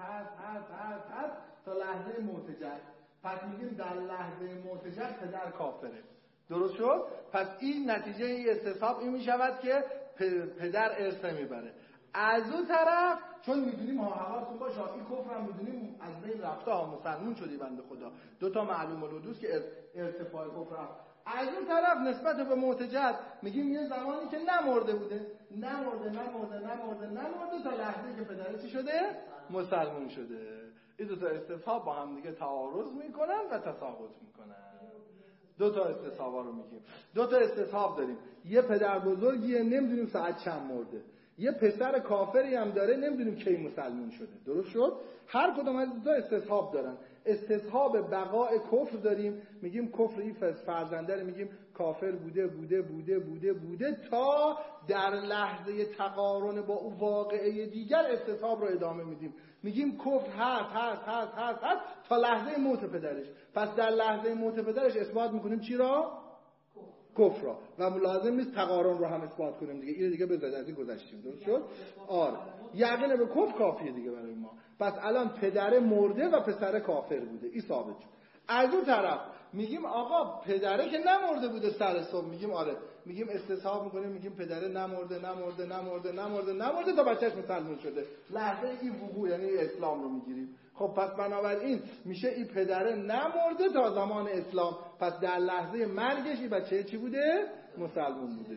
تا لحظه موت جد. پس میگیم در لحظه موت جد پدر کافره، درست شد؟ پس این نتیجه این استصحاب این میشود که پدر ارث نمیبره. از اون طرف چون میدونیم حواستون باشه این کفر هم میدونیم از بین رفته ها، مسلمون شدی بنده خدا، 2 تا معلوم الحدوث که ارتفاع کفر هم. از اون طرف نسبت به موت جد میگیم یه زمانی که نمرده بوده، نمرده تا لحظه که پدر چی شده؟ مسلمون شده. این 2 تا استصحاب با هم دیگه تعارض میکنن و تساقط میکنن. 2 تا استصحابا رو میگیم. 2 تا استصحاب داریم، یه پدر بزرگیه نمیدونیم ساعت چند مرده، یه پسر کافری هم داره نمیدونیم کی مسلمون شده، درست شد؟ هر کدوم از 2 تا استصحاب دارن. استصحاب بقای کفر داریم، میگیم کفر این فرزنده رو میگیم کافر بوده تا در لحظه تقارن با او واقعه دیگر استصحاب رو ادامه میدیم، میگیم کفر هست تا لحظه موت پدرش. پس در لحظه موت پدرش اثبات میکنیم چی را؟ کفر را، و لازم نیست تقارن رو هم اثبات کنیم دیگه، این دیگه بذارید از این گذشتیم، درست شد؟ آره یقین به کفر کافیه دیگه برای ما. پس الان پدر مرده و پسر کافر بوده، این ثابت شد. از اون طرف میگیم آقا پدره که نمرده بوده سر صبح، میگیم آره، میگیم استصحاب میکنیم، میگیم پدره نمرده تا بچهش مسلمان شده، لحظه این وقوع یعنی اسلام رو میگیریم. خب پس بنابراین میشه این پدره نمرده تا زمان اسلام، پس در لحظه مرگش این بچه چی بوده؟ مسلمان بوده.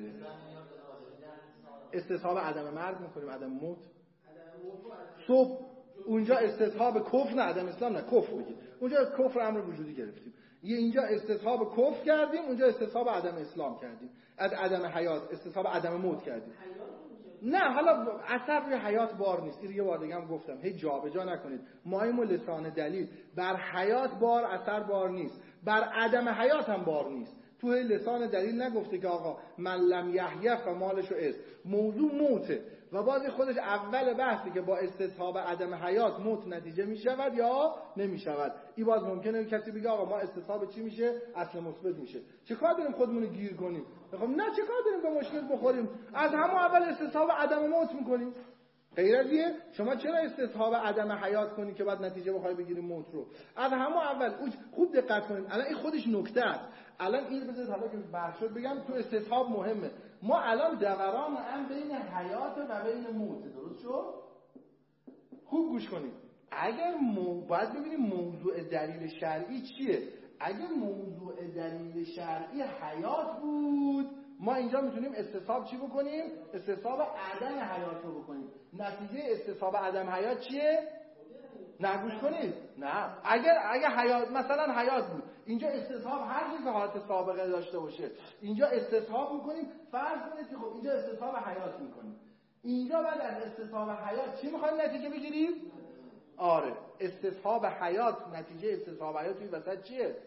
استصحاب عدم مرگ میکنیم، عدم موت. صبح اونجا استصحاب کفر نه، عدم اسلام نه، کفر میگیم. اونجا کفر امر وجودی گرفتیم، اینجا استصحاب کفر کردیم، اونجا استصحاب عدم اسلام کردیم، از عدم حیات استصحاب عدم موت کردیم. نه حالا اثر روی حیات بار نیست، این یه بار دیگه هم گفتم، هی جابجا نکنید. مایم و لسان دلیل بر حیات بار اثر بار نیست، بر عدم حیات هم بار نیست. تو لسان دلیل نگفته که آقا من لم یحیی فمالش است، موضوع موته و باز خودش اول بحثی که با استصحاب عدم حیات موت نتیجه می شود یا نمی شود. این باز ممکنه کسی بگه آقا ما استصحاب چی میشه؟ اصل مثبت میشه. چه کار داریم خودمون رو گیر کنیم؟ میگم نه، چه کار داریم به مشکل بخوریم؟ از همون اول استصحاب عدم موت میکنیم. غیر از اینه شما چرا استصحاب عدم حیات کنی که بعد نتیجه بخوای بگیری موت رو؟ از همون اول خوب دقت کنید. الان این خودش نکته است. الان این بذارید حالا که بحث شد بگم تو استصحاب مهمه. ما الان دوران هم بین حیات و بین موت، درست شد؟ خوب گوش کنید. اگر باید ببینیم موضوع دلیل شرعی چیه. اگر موضوع دلیل شرعی حیات بود، ما اینجا میتونیم استصحاب چی بکنیم؟ استصحاب عدم حیات رو بکنیم. نتیجه استصحاب عدم حیات چیه؟ نه گوش کنید. نه، اگر حیات مثلا حیات بود، اینجا استصحاب هر چیز که حالت سابقه داشته باشه اینجا استصحاب میکنیم. فرض کنید که خب اینجا استصحاب حیات میکنیم، اینجا بعد از استصحاب حیات چی میخوایم نتیجه بگیریم؟ آره، استصحاب حیات، نتیجه استصحاب حیات توی وسط چیه؟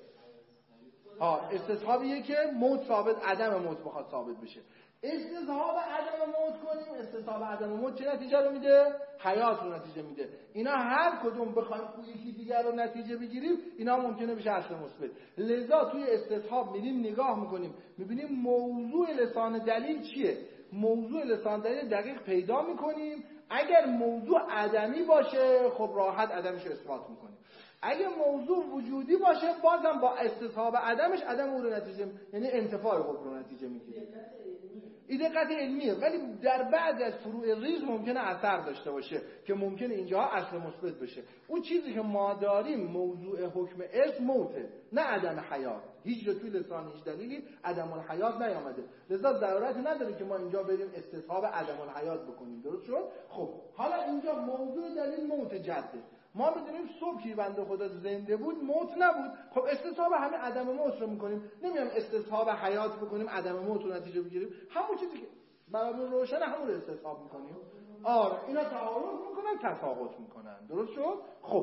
استصحابیه که موت ثابت، عدم موت بخواد ثابت بشه. استصحاب عدم موت کنیم، استصحاب عدم موت چه نتیجه رو میده؟ حیات رو نتیجه میده. اینا هر کدوم بخوایم یکی دیگر رو نتیجه بگیریم، اینا ممکنه بشه اصل مثبت. لذا توی استصحاب میریم نگاه میکنیم، میبینیم موضوع لسان دلیل چیه. موضوع لسان دلیل دقیق پیدا میکنیم. اگر موضوع عدمی باشه خب راحت عدمش رو اثبات میکنیم. اگه موضوع وجودی باشه بازم با استصحاب عدمش عدم اون رو نتیجه، یعنی انتفاع حکم رو نتیجه میگیره. این دقت علمیه، ولی در بعضی از فروع ریز ممکنه اثر داشته باشه که ممکنه اینجاها اصل مثبت بشه. اون چیزی که ما داریم موضوع حکم ارث موته، نه عدم حیات. هیچ جا توی لسان هیچ دلیلی عدم الحیات نیامده، لذا ضرورت نداره که ما اینجا بریم استصحاب عدم الحیات بکنیم. درست شد؟ خب حالا اینجا موضوع دلیل موت جده. ما میدونیم صبحی بنده خدا زنده بود موت نبود، خب استصحاب همه عدم موت رو میکنیم. نمیام استصحاب حیات بکنیم عدم موت رو نتیجه بگیریم. همون چیزی که برامون روشن همون رو استصحاب میکنیم. آره، اینا تعارض میکنن، تفاوت میکنن. درست شد؟ خب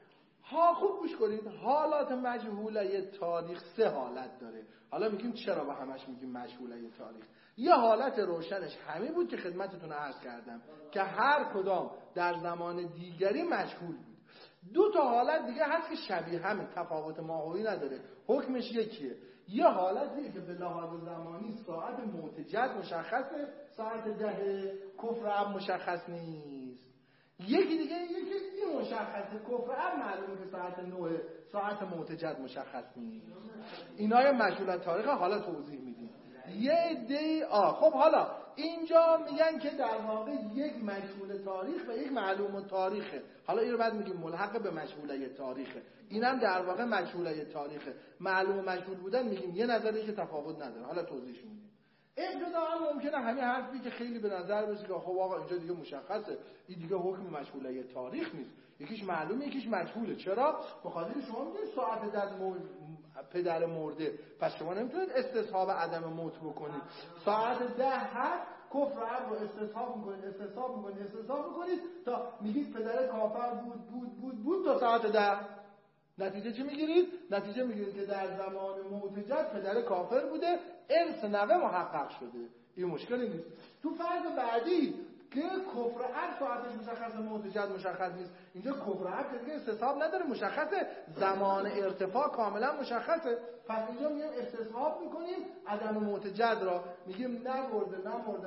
خوب گوش کنید. حالات مجهوله تاریخ 3 حالت داره. حالا میگیم چرا با همش میگیم مجهوله تاریخ. یه حالت روشنش همین بود که خدمتتون عرض کردم که هر کدام در زمان دیگری مجهول بود. 2 تا حالت دیگه هست که شبیه همه، تفاوت ماهوی نداره، حکمش یکیه. یه حالتیه که به لحاظ زمانی ساعت معتجد مشخصه، ساعت 10 کفر اب مشخص نیست. یکی دیگه این مشخصه، کفر اب معلومه که ساعت 9 ساعت معتجد مشخص نیست. اینا مجهول تاریخ. حالا توضیح میدیم. یه عده خب حالا اینجا میگن که در واقع یک مجهول تاریخ و یک معلوم تاریخه. حالا این رو بعد میگیم ملحق به مجهوله تاریخه. اینم در واقع مجهوله تاریخه. معلوم و مجهول بودن میگیم یه نظریه که تفاوت نداره. حالا توضیحش میدیم. ابتداء ممکنه همین حرفی که خیلی به نظر برسه که خب آقا اینجا دیگه مشخصه، این دیگه حکم مجهوله تاریخ نیست، یکیش معلومه یکیش مجهوله. چرا؟ بخاطر شما میگید ساعت در پدر مرده، پس شما نمیتونید استصحاب عدم موت بکنید. ساعت 10 هست، کفر اب رو استصحاب میکنید تا میگید پدر کافر بود تا ساعت 10. نتیجه چی میگیرید؟ نتیجه میگیرید که در زمان معتجد پدر کافر بوده، ارث نوه محقق شده. این مشکلی نیست. تو فرض بعدی که کفر اب ساعتش مشخصه، معتجد مشخص نیست، اینجا کفر اب که دیگه استصحاب نداره، مشخصه، زمان ارتفاع کاملا مشخصه. پس اینجا میگیم استصحاب میکنیم عدم معتجد را، میگیم نمرده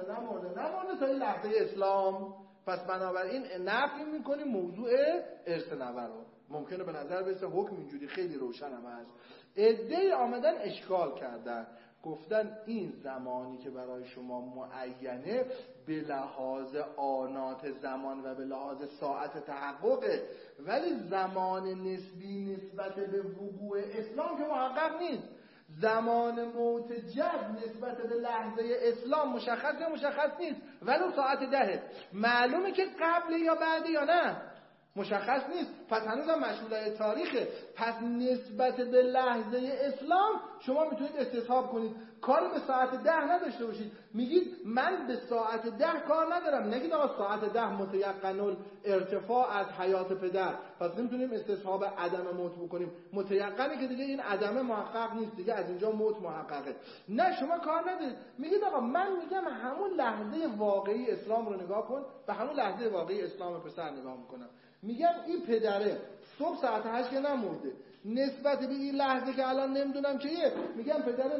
تا این لحظه اسلام. پس بنابراین نفی میکنیم موضوع ارث نوه رو. ممکنه به نظر برسه حکم اینجوری خیلی روشن هم هست. عده‌ای آمدن اشکال کردن، گفتن این زمانی که برای شما معینه به لحاظ آنات زمان و به لحاظ ساعت تحققه، ولی زمان نسبی نسبت به وقوع اسلام که محقق نیست. زمان معتجد نسبت به لحظه اسلام مشخص نیست، ولی ساعت 10 معلومه که قبل یا بعد یا نه مشخص نیست. پس هنوزم مجهوله تاریخه. پس نسبت به لحظه اسلام شما میتونید استصحاب کنید، کار به ساعت 10 نداشته باشید. میگید من به ساعت 10 کار ندارم، نگید آقا ساعت 10 متیقن ارتفاع از حیات پدر، پس نمیتونیم استصحاب عدم موت بکنیم. متیقنه که دیگه این عدم محقق نیست، دیگه از اینجا موت محققه. نه، شما کار ندارید. میگید آقا من میگم همون لحظه واقعی اسلام رو نگاه کن، به همون لحظه واقعی اسلام پسر نگاه میکنم. میگم این پدره صبح ساعت 8 که نمرده، نسبت به این لحظه که الان نمیدونم چیه، میگم پدره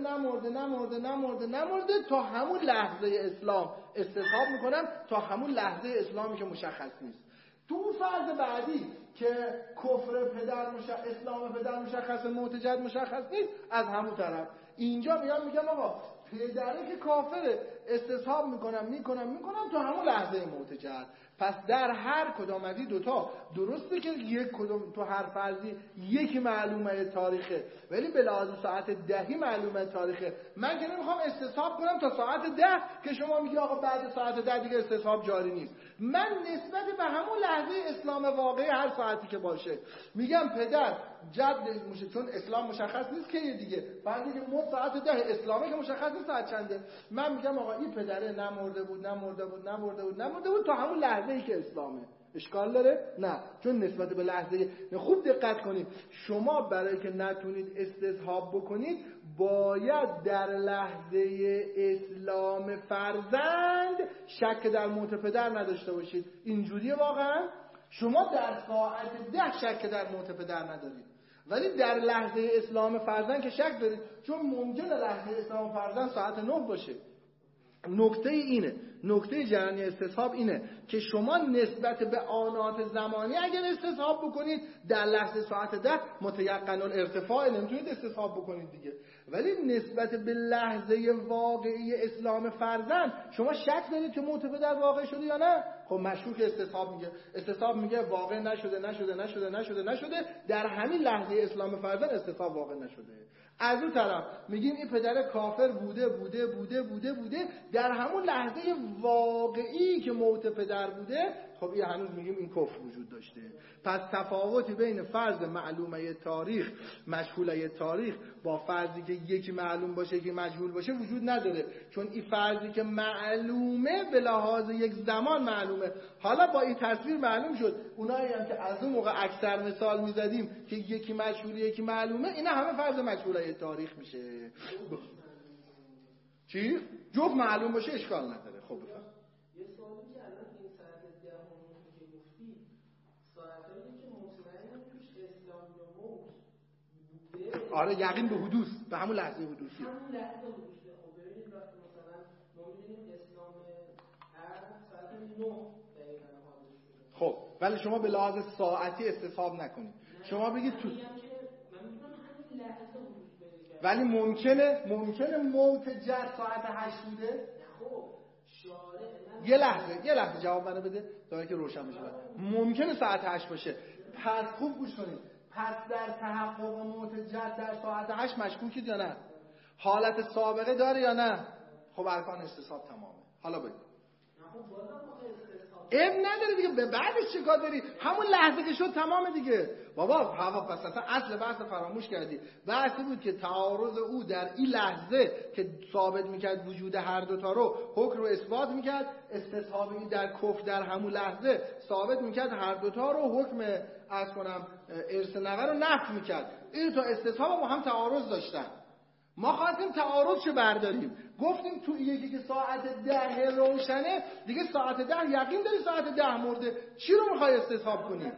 نمرده تا همون لحظه اسلام استصحاب میکنم، تا همون لحظه اسلامی که مشخص نیست. تو فرض بعدی که کفر پدر اسلام پدر مشخص، معتجد مشخص نیست، از همون طرف اینجا میگم آقا پدره که کافره، استصحاب میکنم تا همون لحظه موت جد. پس در هر کدام از این دوتا درسته که یک کدوم تو هر فرضی یک معلومه تاریخه، ولی به لحاظ ساعت 10 معلومه تاریخه. من که نمیخوام استصحاب کنم تا ساعت 10 که شما میگی آقا بعد ساعت 10 دیگه استصحاب جاری نیست. من نسبت به همون لحظه اسلام واقعی هر ساعتی که باشه میگم پدر جد میشه، چون اسلام مشخص نیست که دیگه بعد دیگه موت ساعت 10 اسلامه که مشخص نیست ساعت چنده. من میگم آقا این پدره نمرده بود تا همون لحظه ای که اسلامه. اشکال داره؟ نه، چون نسبت به لحظه. خوب دقت کنید، شما برای که نتونید استصحاب بکنید باید در لحظه اسلام فرزند شک در موت پدر نداشته باشید. اینجوریه واقعا؟ شما در ساعت 10 شک در موت پدر ندارید، ولی در لحظه اسلام فرزند که شک دارید، چون ممکنه لحظه اسلام فرزند ساعت 9 باشه. نکته جریانی استصحاب اینه که شما نسبت به آنات زمانی اگر استصحاب بکنید در لحظه ساعت 10 متیقن الارتفاع نمیتونید استصحاب بکنید دیگه، ولی نسبت به لحظه واقعی اسلام فرزند شما شک دارید که موت پدر واقع شده یا نه. خب مشکوک استصحاب میگه واقع نشده، در همین لحظه اسلام فرزند استصحاب واقع نشده. از اون طرف میگیم این پدر کافر بوده در همون لحظه واقعی که موت پدر بوده، خب این هنوز میگیم این کفر وجود داشته. پس تفاوتی بین فرض معلومه تاریخ مجهوله تاریخ با فرضی که یکی معلوم باشه یکی مجهول باشه وجود نداره، چون این فرضی که معلومه به لحاظ یک زمان معلومه. حالا با این تصویر معلوم شد اونایی هم که از اون موقع اکثر مثال میزدیم که یکی مجهوله یکی معلومه، اینا همه فرض مجهوله تاریخ میشه. چی؟ جفت معلوم باشه اشکال نداره. خب بفهم. یه سوالی که الان این ساعت 10 که گفتی ساعتی که مطمئن توش اسلام یا موت بوده، آره یقین به حدوث، به همون لحظه حدوثی. همون لحظه حدوثی. خب ببینید وقتی مثلا ما می‌دونیم اسلام ساعت 9 دقیقاً حادث شده. خب ولی شما به لحاظ ساعتی استصحاب نکنید. شما بگید تو ولی ممکنه موت جد ساعت 8 بوده؟ خب یه لحظه جواب منو بده تا اینکه روشن بشه. ممکنه ساعت 8 باشه. پس خوب گوش کنید. پس در تحقق موت جد در ساعت 8 مشکوکید یا نه؟ حالت سابقه داره یا نه؟ خب ارکان استصحاب تمامه. حالا بگید. نداره دیگه، به بعدش چه کار داری؟ همون لحظه که شد تمامه دیگه. بابا پس اصل بحث فراموش کردی. بحثی بود که تعارض او در این لحظه که ثابت میکرد وجود هر دوتا رو حکم رو اثبات میکرد، استصحاب این در کفر در همون لحظه ثابت میکرد هر دوتا رو حکم ارث نقل رو نفی میکرد. این تا استصحاب با هم تعارض داشتن. ما خواستیم تعارضشو برداریم، گفتیم تو یکی که ساعت 10 روشنه دیگه ساعت 10 یقین داری ساعت 10 مرده، چی رو میخوای استصحاب کنی؟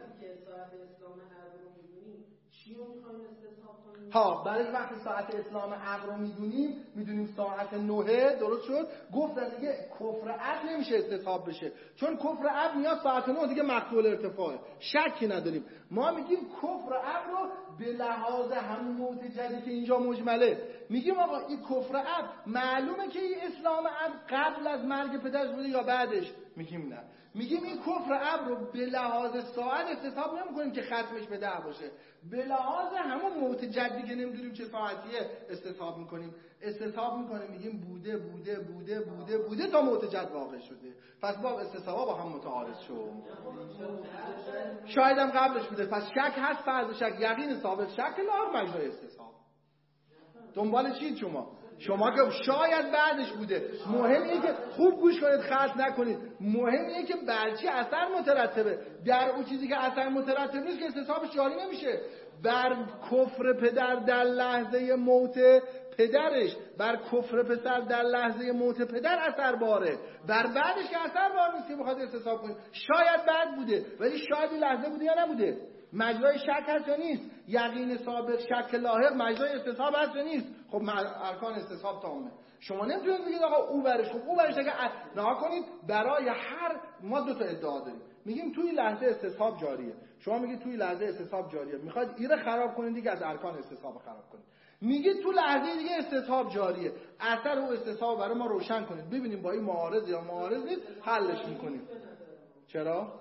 برای وقتی ساعت اسلام عقل رو میدونیم ساعت 9 درست شد، گفتن دیگه کفر عقل نمیشه استصحاب بشه، چون کفر عقل میاد ساعت 9 دیگه مقتول ارتفاعه، شکی نداریم. ما میگیم کفر عقل رو به لحاظ همون موت جدی که اینجا مجمله میگیم آقا این کفر عقل معلومه که این اسلام عقل قبل از مرگ پدرش بوده یا بعدش، میگیم نه، میگیم این کفر عقل رو به لحاظ ساعت استصحاب نمیکنیم که ختمش به 10 باشه، به لحاظ همون موت جدی که نمیدونیم چه ساعتیه استصحاب میکنیم میگیم بوده تا موت جد واقع شده. پس با استصحاب با هم متعارض شد. شاید هم قبلش بوده، پس شک هست، فرض شک یقین ثابت، شک لا مجرای استصحاب. دنبال چی شما که شاید بعدش بوده. مهم اینه که خوب گوش کنید، خلط نکنید. مهم اینه که بر چی اثر مترتبه. در اون چیزی که اثر مترتب نیست که استصحابش جاری نمیشه. بر کفر پدر در لحظه موت پدرش، بر کفر پسر در لحظه موت پدر اثر باره، بر بعدش که اثر بار نیست که بخواد استصحاب کنید. شاید بعد بوده، ولی شاید این لحظه بوده یا نبوده. مجرای شک هست یا نیست؟ یقین سابق شک لاحق مجرای استصحاب هست یا نیست؟ خب ارکان استصحاب تمامه. شما نمیتونید بگید آقا او برش، خب او برش اگه نها کنید. برای هر ما دو تا ادعا داریم، میگیم توی لحظه استصحاب جاریه، شما میگید توی لحظه استصحاب جاریه، میخواید ایره خراب کنید دیگه از ارکان استصحاب خراب کنید. میگه تو لحظه دیگه استصحاب جاریه. اثر او استصحاب برای ما روشن کنید ببینیم با این معارض یا معارض نیست، حلش میکنیم. چرا؟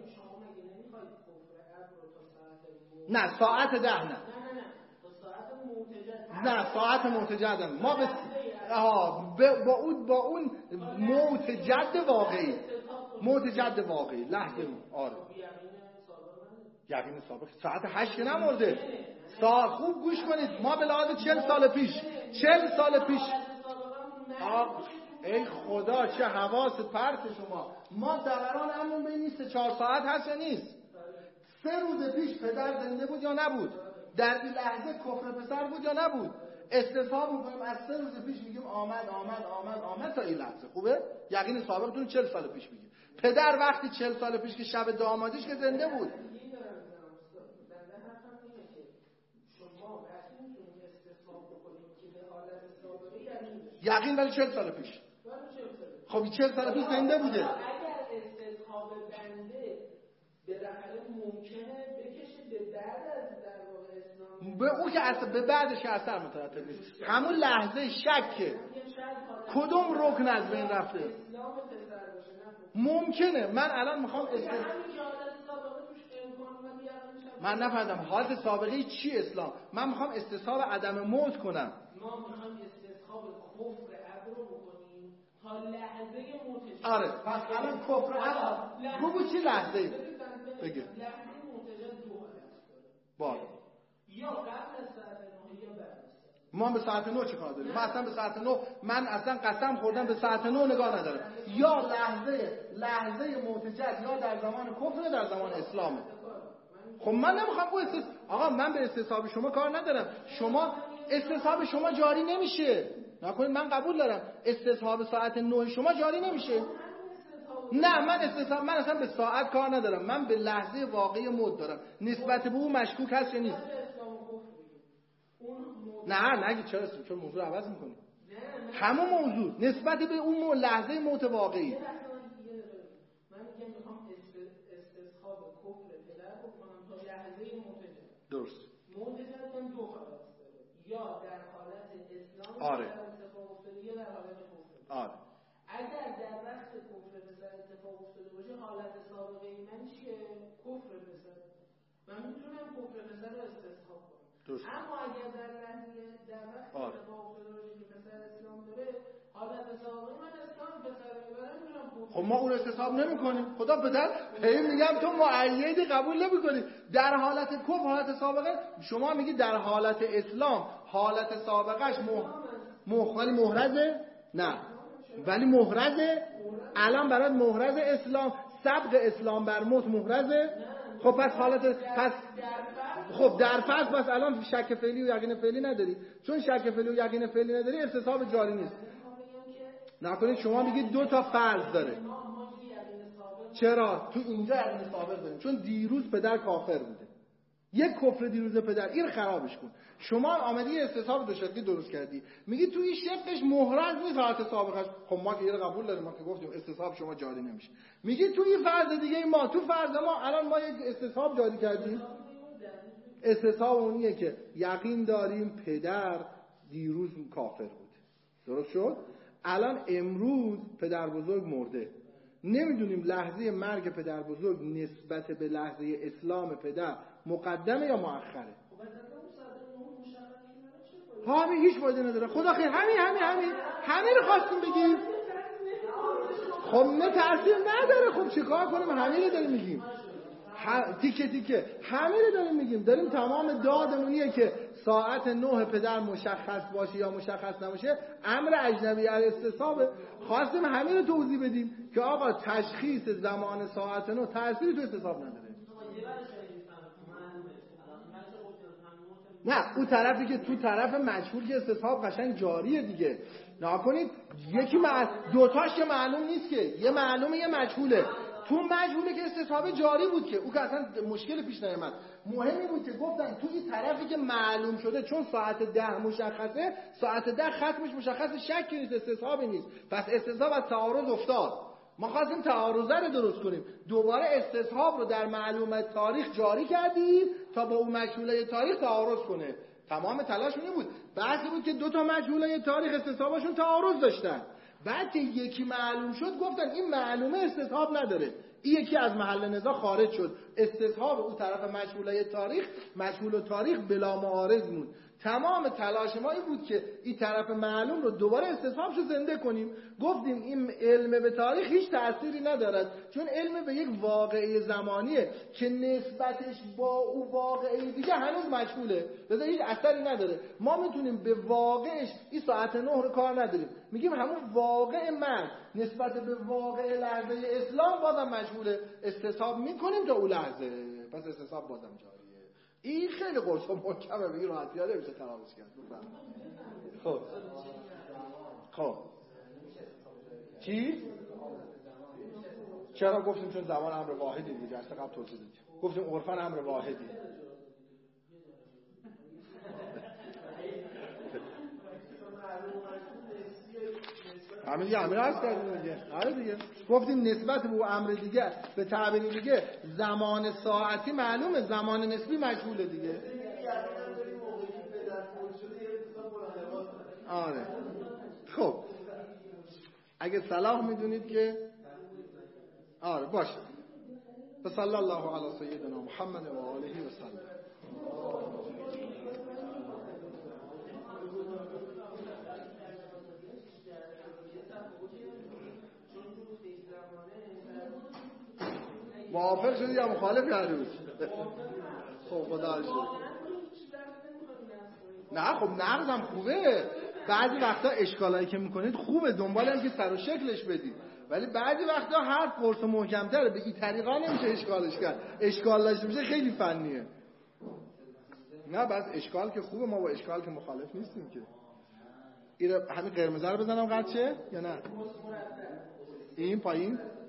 نه ساعت 10 نه ساعت متجدد ما با اون متجدد واقعی لحظه آره یقین سابق ساعت 8 نمورده. خوب گوش کنید، ما به لحاظ 40 سال پیش ای خدا چه حواس پرت شما. ما دوران همون بین 4 ساعت هست یا نیست؟ 3 روز پیش پدر زنده بود یا نبود؟ در این لحظه کفر پسر بود یا نبود؟ استصحاب میکنیم از 3 روز پیش میگیم آمد تا این لحظه. خوبه؟ یقین سابقتون 40 سال پیش میگیم. پدر وقتی 40 سال پیش که شب دامادیش که زنده بود. یقین ولی 40 سال پیش. خب 40 سال پیش زنده بوده. اگر استصحاب بنده بالاخره ممکنه بکشه به بعد از در واقع اسلام به اون که اصلا به بعدش اثر مترتب نیست. همون لحظه شکه کدوم رکن از بین رفته ممکنه. من الان میخوام من نفهمیدم حالت سابقه چی اسلام. من میخوام استصحاب عدم موت کنم. ما میخوام استصحاب کفر ابر رو بکنیم تا لحظه متجدد. آره پس الان کفر ابر بگو چی لحظه بگه. لحظه متجدد 2 حالت باشه یا قبل از ساعت 9 یا بعد از ما به ساعت 9 چه کار داریم؟ من اصلا قسم خوردم به ساعت 9 نگاه ندارم. یا لحظه متجدد یا در زمان کفر یا در زمان اسلامه. خب من نمیخوام آقا من به استصحاب شما کار ندارم. شما استصحاب شما جاری نمیشه. نکنید من قبول دارم استصحاب ساعت 9 شما جاری نمیشه. نه من اصلا به ساعت کار ندارم. من به لحظه واقعی موت دارم. نسبت به اون مشکوک هست یا نیست؟ نه نگید چون موضوع عوض میکنی. همون موضوع نسبت به اون لحظه موت واقعی. من میگم میخوام استصحاب کفر پدر بکنم تا لحظه متجدد. درست. متجدد هم 2 حالت داره. یا در حالت اسلام آره. اتفاق افتاده یا در حالت کفر. آره. اگر در وقت کفر پسر اتفاق افتاده باشه حالت سابقه من چیه؟ کفر پسر. من میتونم کفر پسر رو استصحاب کنم. درست. اما اگر در وقت اتفاق افتاده باشه که پسر اسلام داره حالت سابقه من اسلام پسر میبرم. خب ما اون استصحاب نمی‌کنیم. خدا بدر میگم تو معیدی قبول نمی‌کنی. در حالت کفر حالت سابقه شما میگی در حالت اسلام حالت سابقهش ولی محرزه؟ نه ولی محرزه. الان برات محرز اسلام سبق اسلام بر موت محرزه. خب پس خب در فرض پس الان شک فعلی و یقین فعلی نداری. چون شک فعلی و یقین فعلی نداری استصحاب جاری نیست. نکنید شما میگید 2 تا فرض داره. چرا؟ تو اینجا یقین ثابت داریم. چون دیروز پدر کافر بوده. یک کفر دیروز پدر این خرابش کن. شما آمدی استصحاب دو شکلی درست کردی. میگی تو این شقش محرز نیست حالت سابقش. خب ما که اینو قبول داریم. ما که گفتیم استصحاب شما جاری نمیشه. میگی تو این فرض دیگه ما تو فرض ما الان ما یک استصحاب جاری کردیم. استصحاب اونیه که یقین داریم پدر دیروز کافر بود. درست شد؟ الان امروز پدر بزرگ مرده. نمیدونیم لحظه مرگ پدر بزرگ نسبت به لحظه اسلام پدر مقدمه یا مؤخره. همین هیچ فایده نداره. خدا خیر همین رو خواستیم بگیم. خب نه تاثیر نداره. خب چیکار کنیم؟ همین رو داریم میگیم. تیکه همین رو داریم میگیم. داریم تمام دادمونیه که ساعت 9 پدر مشخص باشه یا مشخص نباشه امر اجنبی الاستصحابه. خواستیم همین رو توضیح بدیم که آقا تشخیص زمان ساعت 9 تأثیری تو استصحاب نداره. نه اون طرفی که تو طرف مجهول که استصحاب قشنگ جاریه دیگه. نکنید یکی دوتاش که معلوم نیست که یه معلومه یه مجهوله. تو مجهوله که استصحاب جاری بود که او که اصلا مشکل پیش نیامد. مهمی بود که گفتن تو این طرفی که معلوم شده چون ساعت 10 مشخصه ساعت 10 ختمش مشخصه شکی نیست استصحابی نیست. پس استصحاب از تعارض افتاد. ما خواستیم تعارضه رو درست کنیم. دوباره استصحاب رو در معلومات تاریخ جاری کردیم تا با اون مجهوله تاریخ تعارض کنه. تمام تلاش این بود. بحثی بود که دو تا مجهولای تاریخ استصحابشون تعارض داشتن. بعد که یکی معلوم شد گفتن این معلومه استصحاب نداره، این یکی از محل نزاع خارج شد. استصحاب اون طرف مجهولای تاریخ، مجهول تاریخ بلا معارض موند. تمام تلاش ما این بود که این طرف معلوم رو دوباره استصحابش رو زنده کنیم. گفتیم این علم به تاریخ هیچ تأثیری ندارد، چون علم به یک واقعه زمانیه که نسبتش با اون واقعه دیگه هنوز مجهوله، لذا هیچ اثری نداره. ما میتونیم به واقعش این ساعت 9 رو کار نداریم، میگیم همون واقع من نسبت به واقع لحظه اسلام بازم مجهوله، استصحاب میکنیم تا اون لحظه، پس استصحاب بازم جاریه. این خیلی قرص و محکمه، به این راحتی ها نمیشه تناقض کرد. خب چی؟ چرا گفتیم؟ چون زمان امر واحدی دیگه، درس قبل توضیح دادیم. گفتیم عرفاً امر واحدی. همین دیگه امر هست کردیم دیگه. آره دیگه گفتیم نسبت به امر دیگه، به تعبیر دیگه زمان ساعتی معلومه، زمان نسبی مجهوله دیگه. آره خب اگه صلاح میدونید که آره باشه. صلی الله علی سیدنا محمد و آله و سلم. موافق شدی یا مخالف کردی؟ خب خدا رو شکر. نه خب نقدم خوبه، بعضی وقتا اشکالایی که میکنید خوبه، دنبال هم که سر و شکلش بدید، ولی بعضی وقتا حرف قرص محکم‌تره، به این طریقا نمیشه اشکالش کرد، اشکال داشته میشه خیلی فنیه. نه بس اشکال که خوبه، ما با اشکال که مخالف نیستیم که. این همین قرمز رو بزنم قد شه یا نه؟ این پایین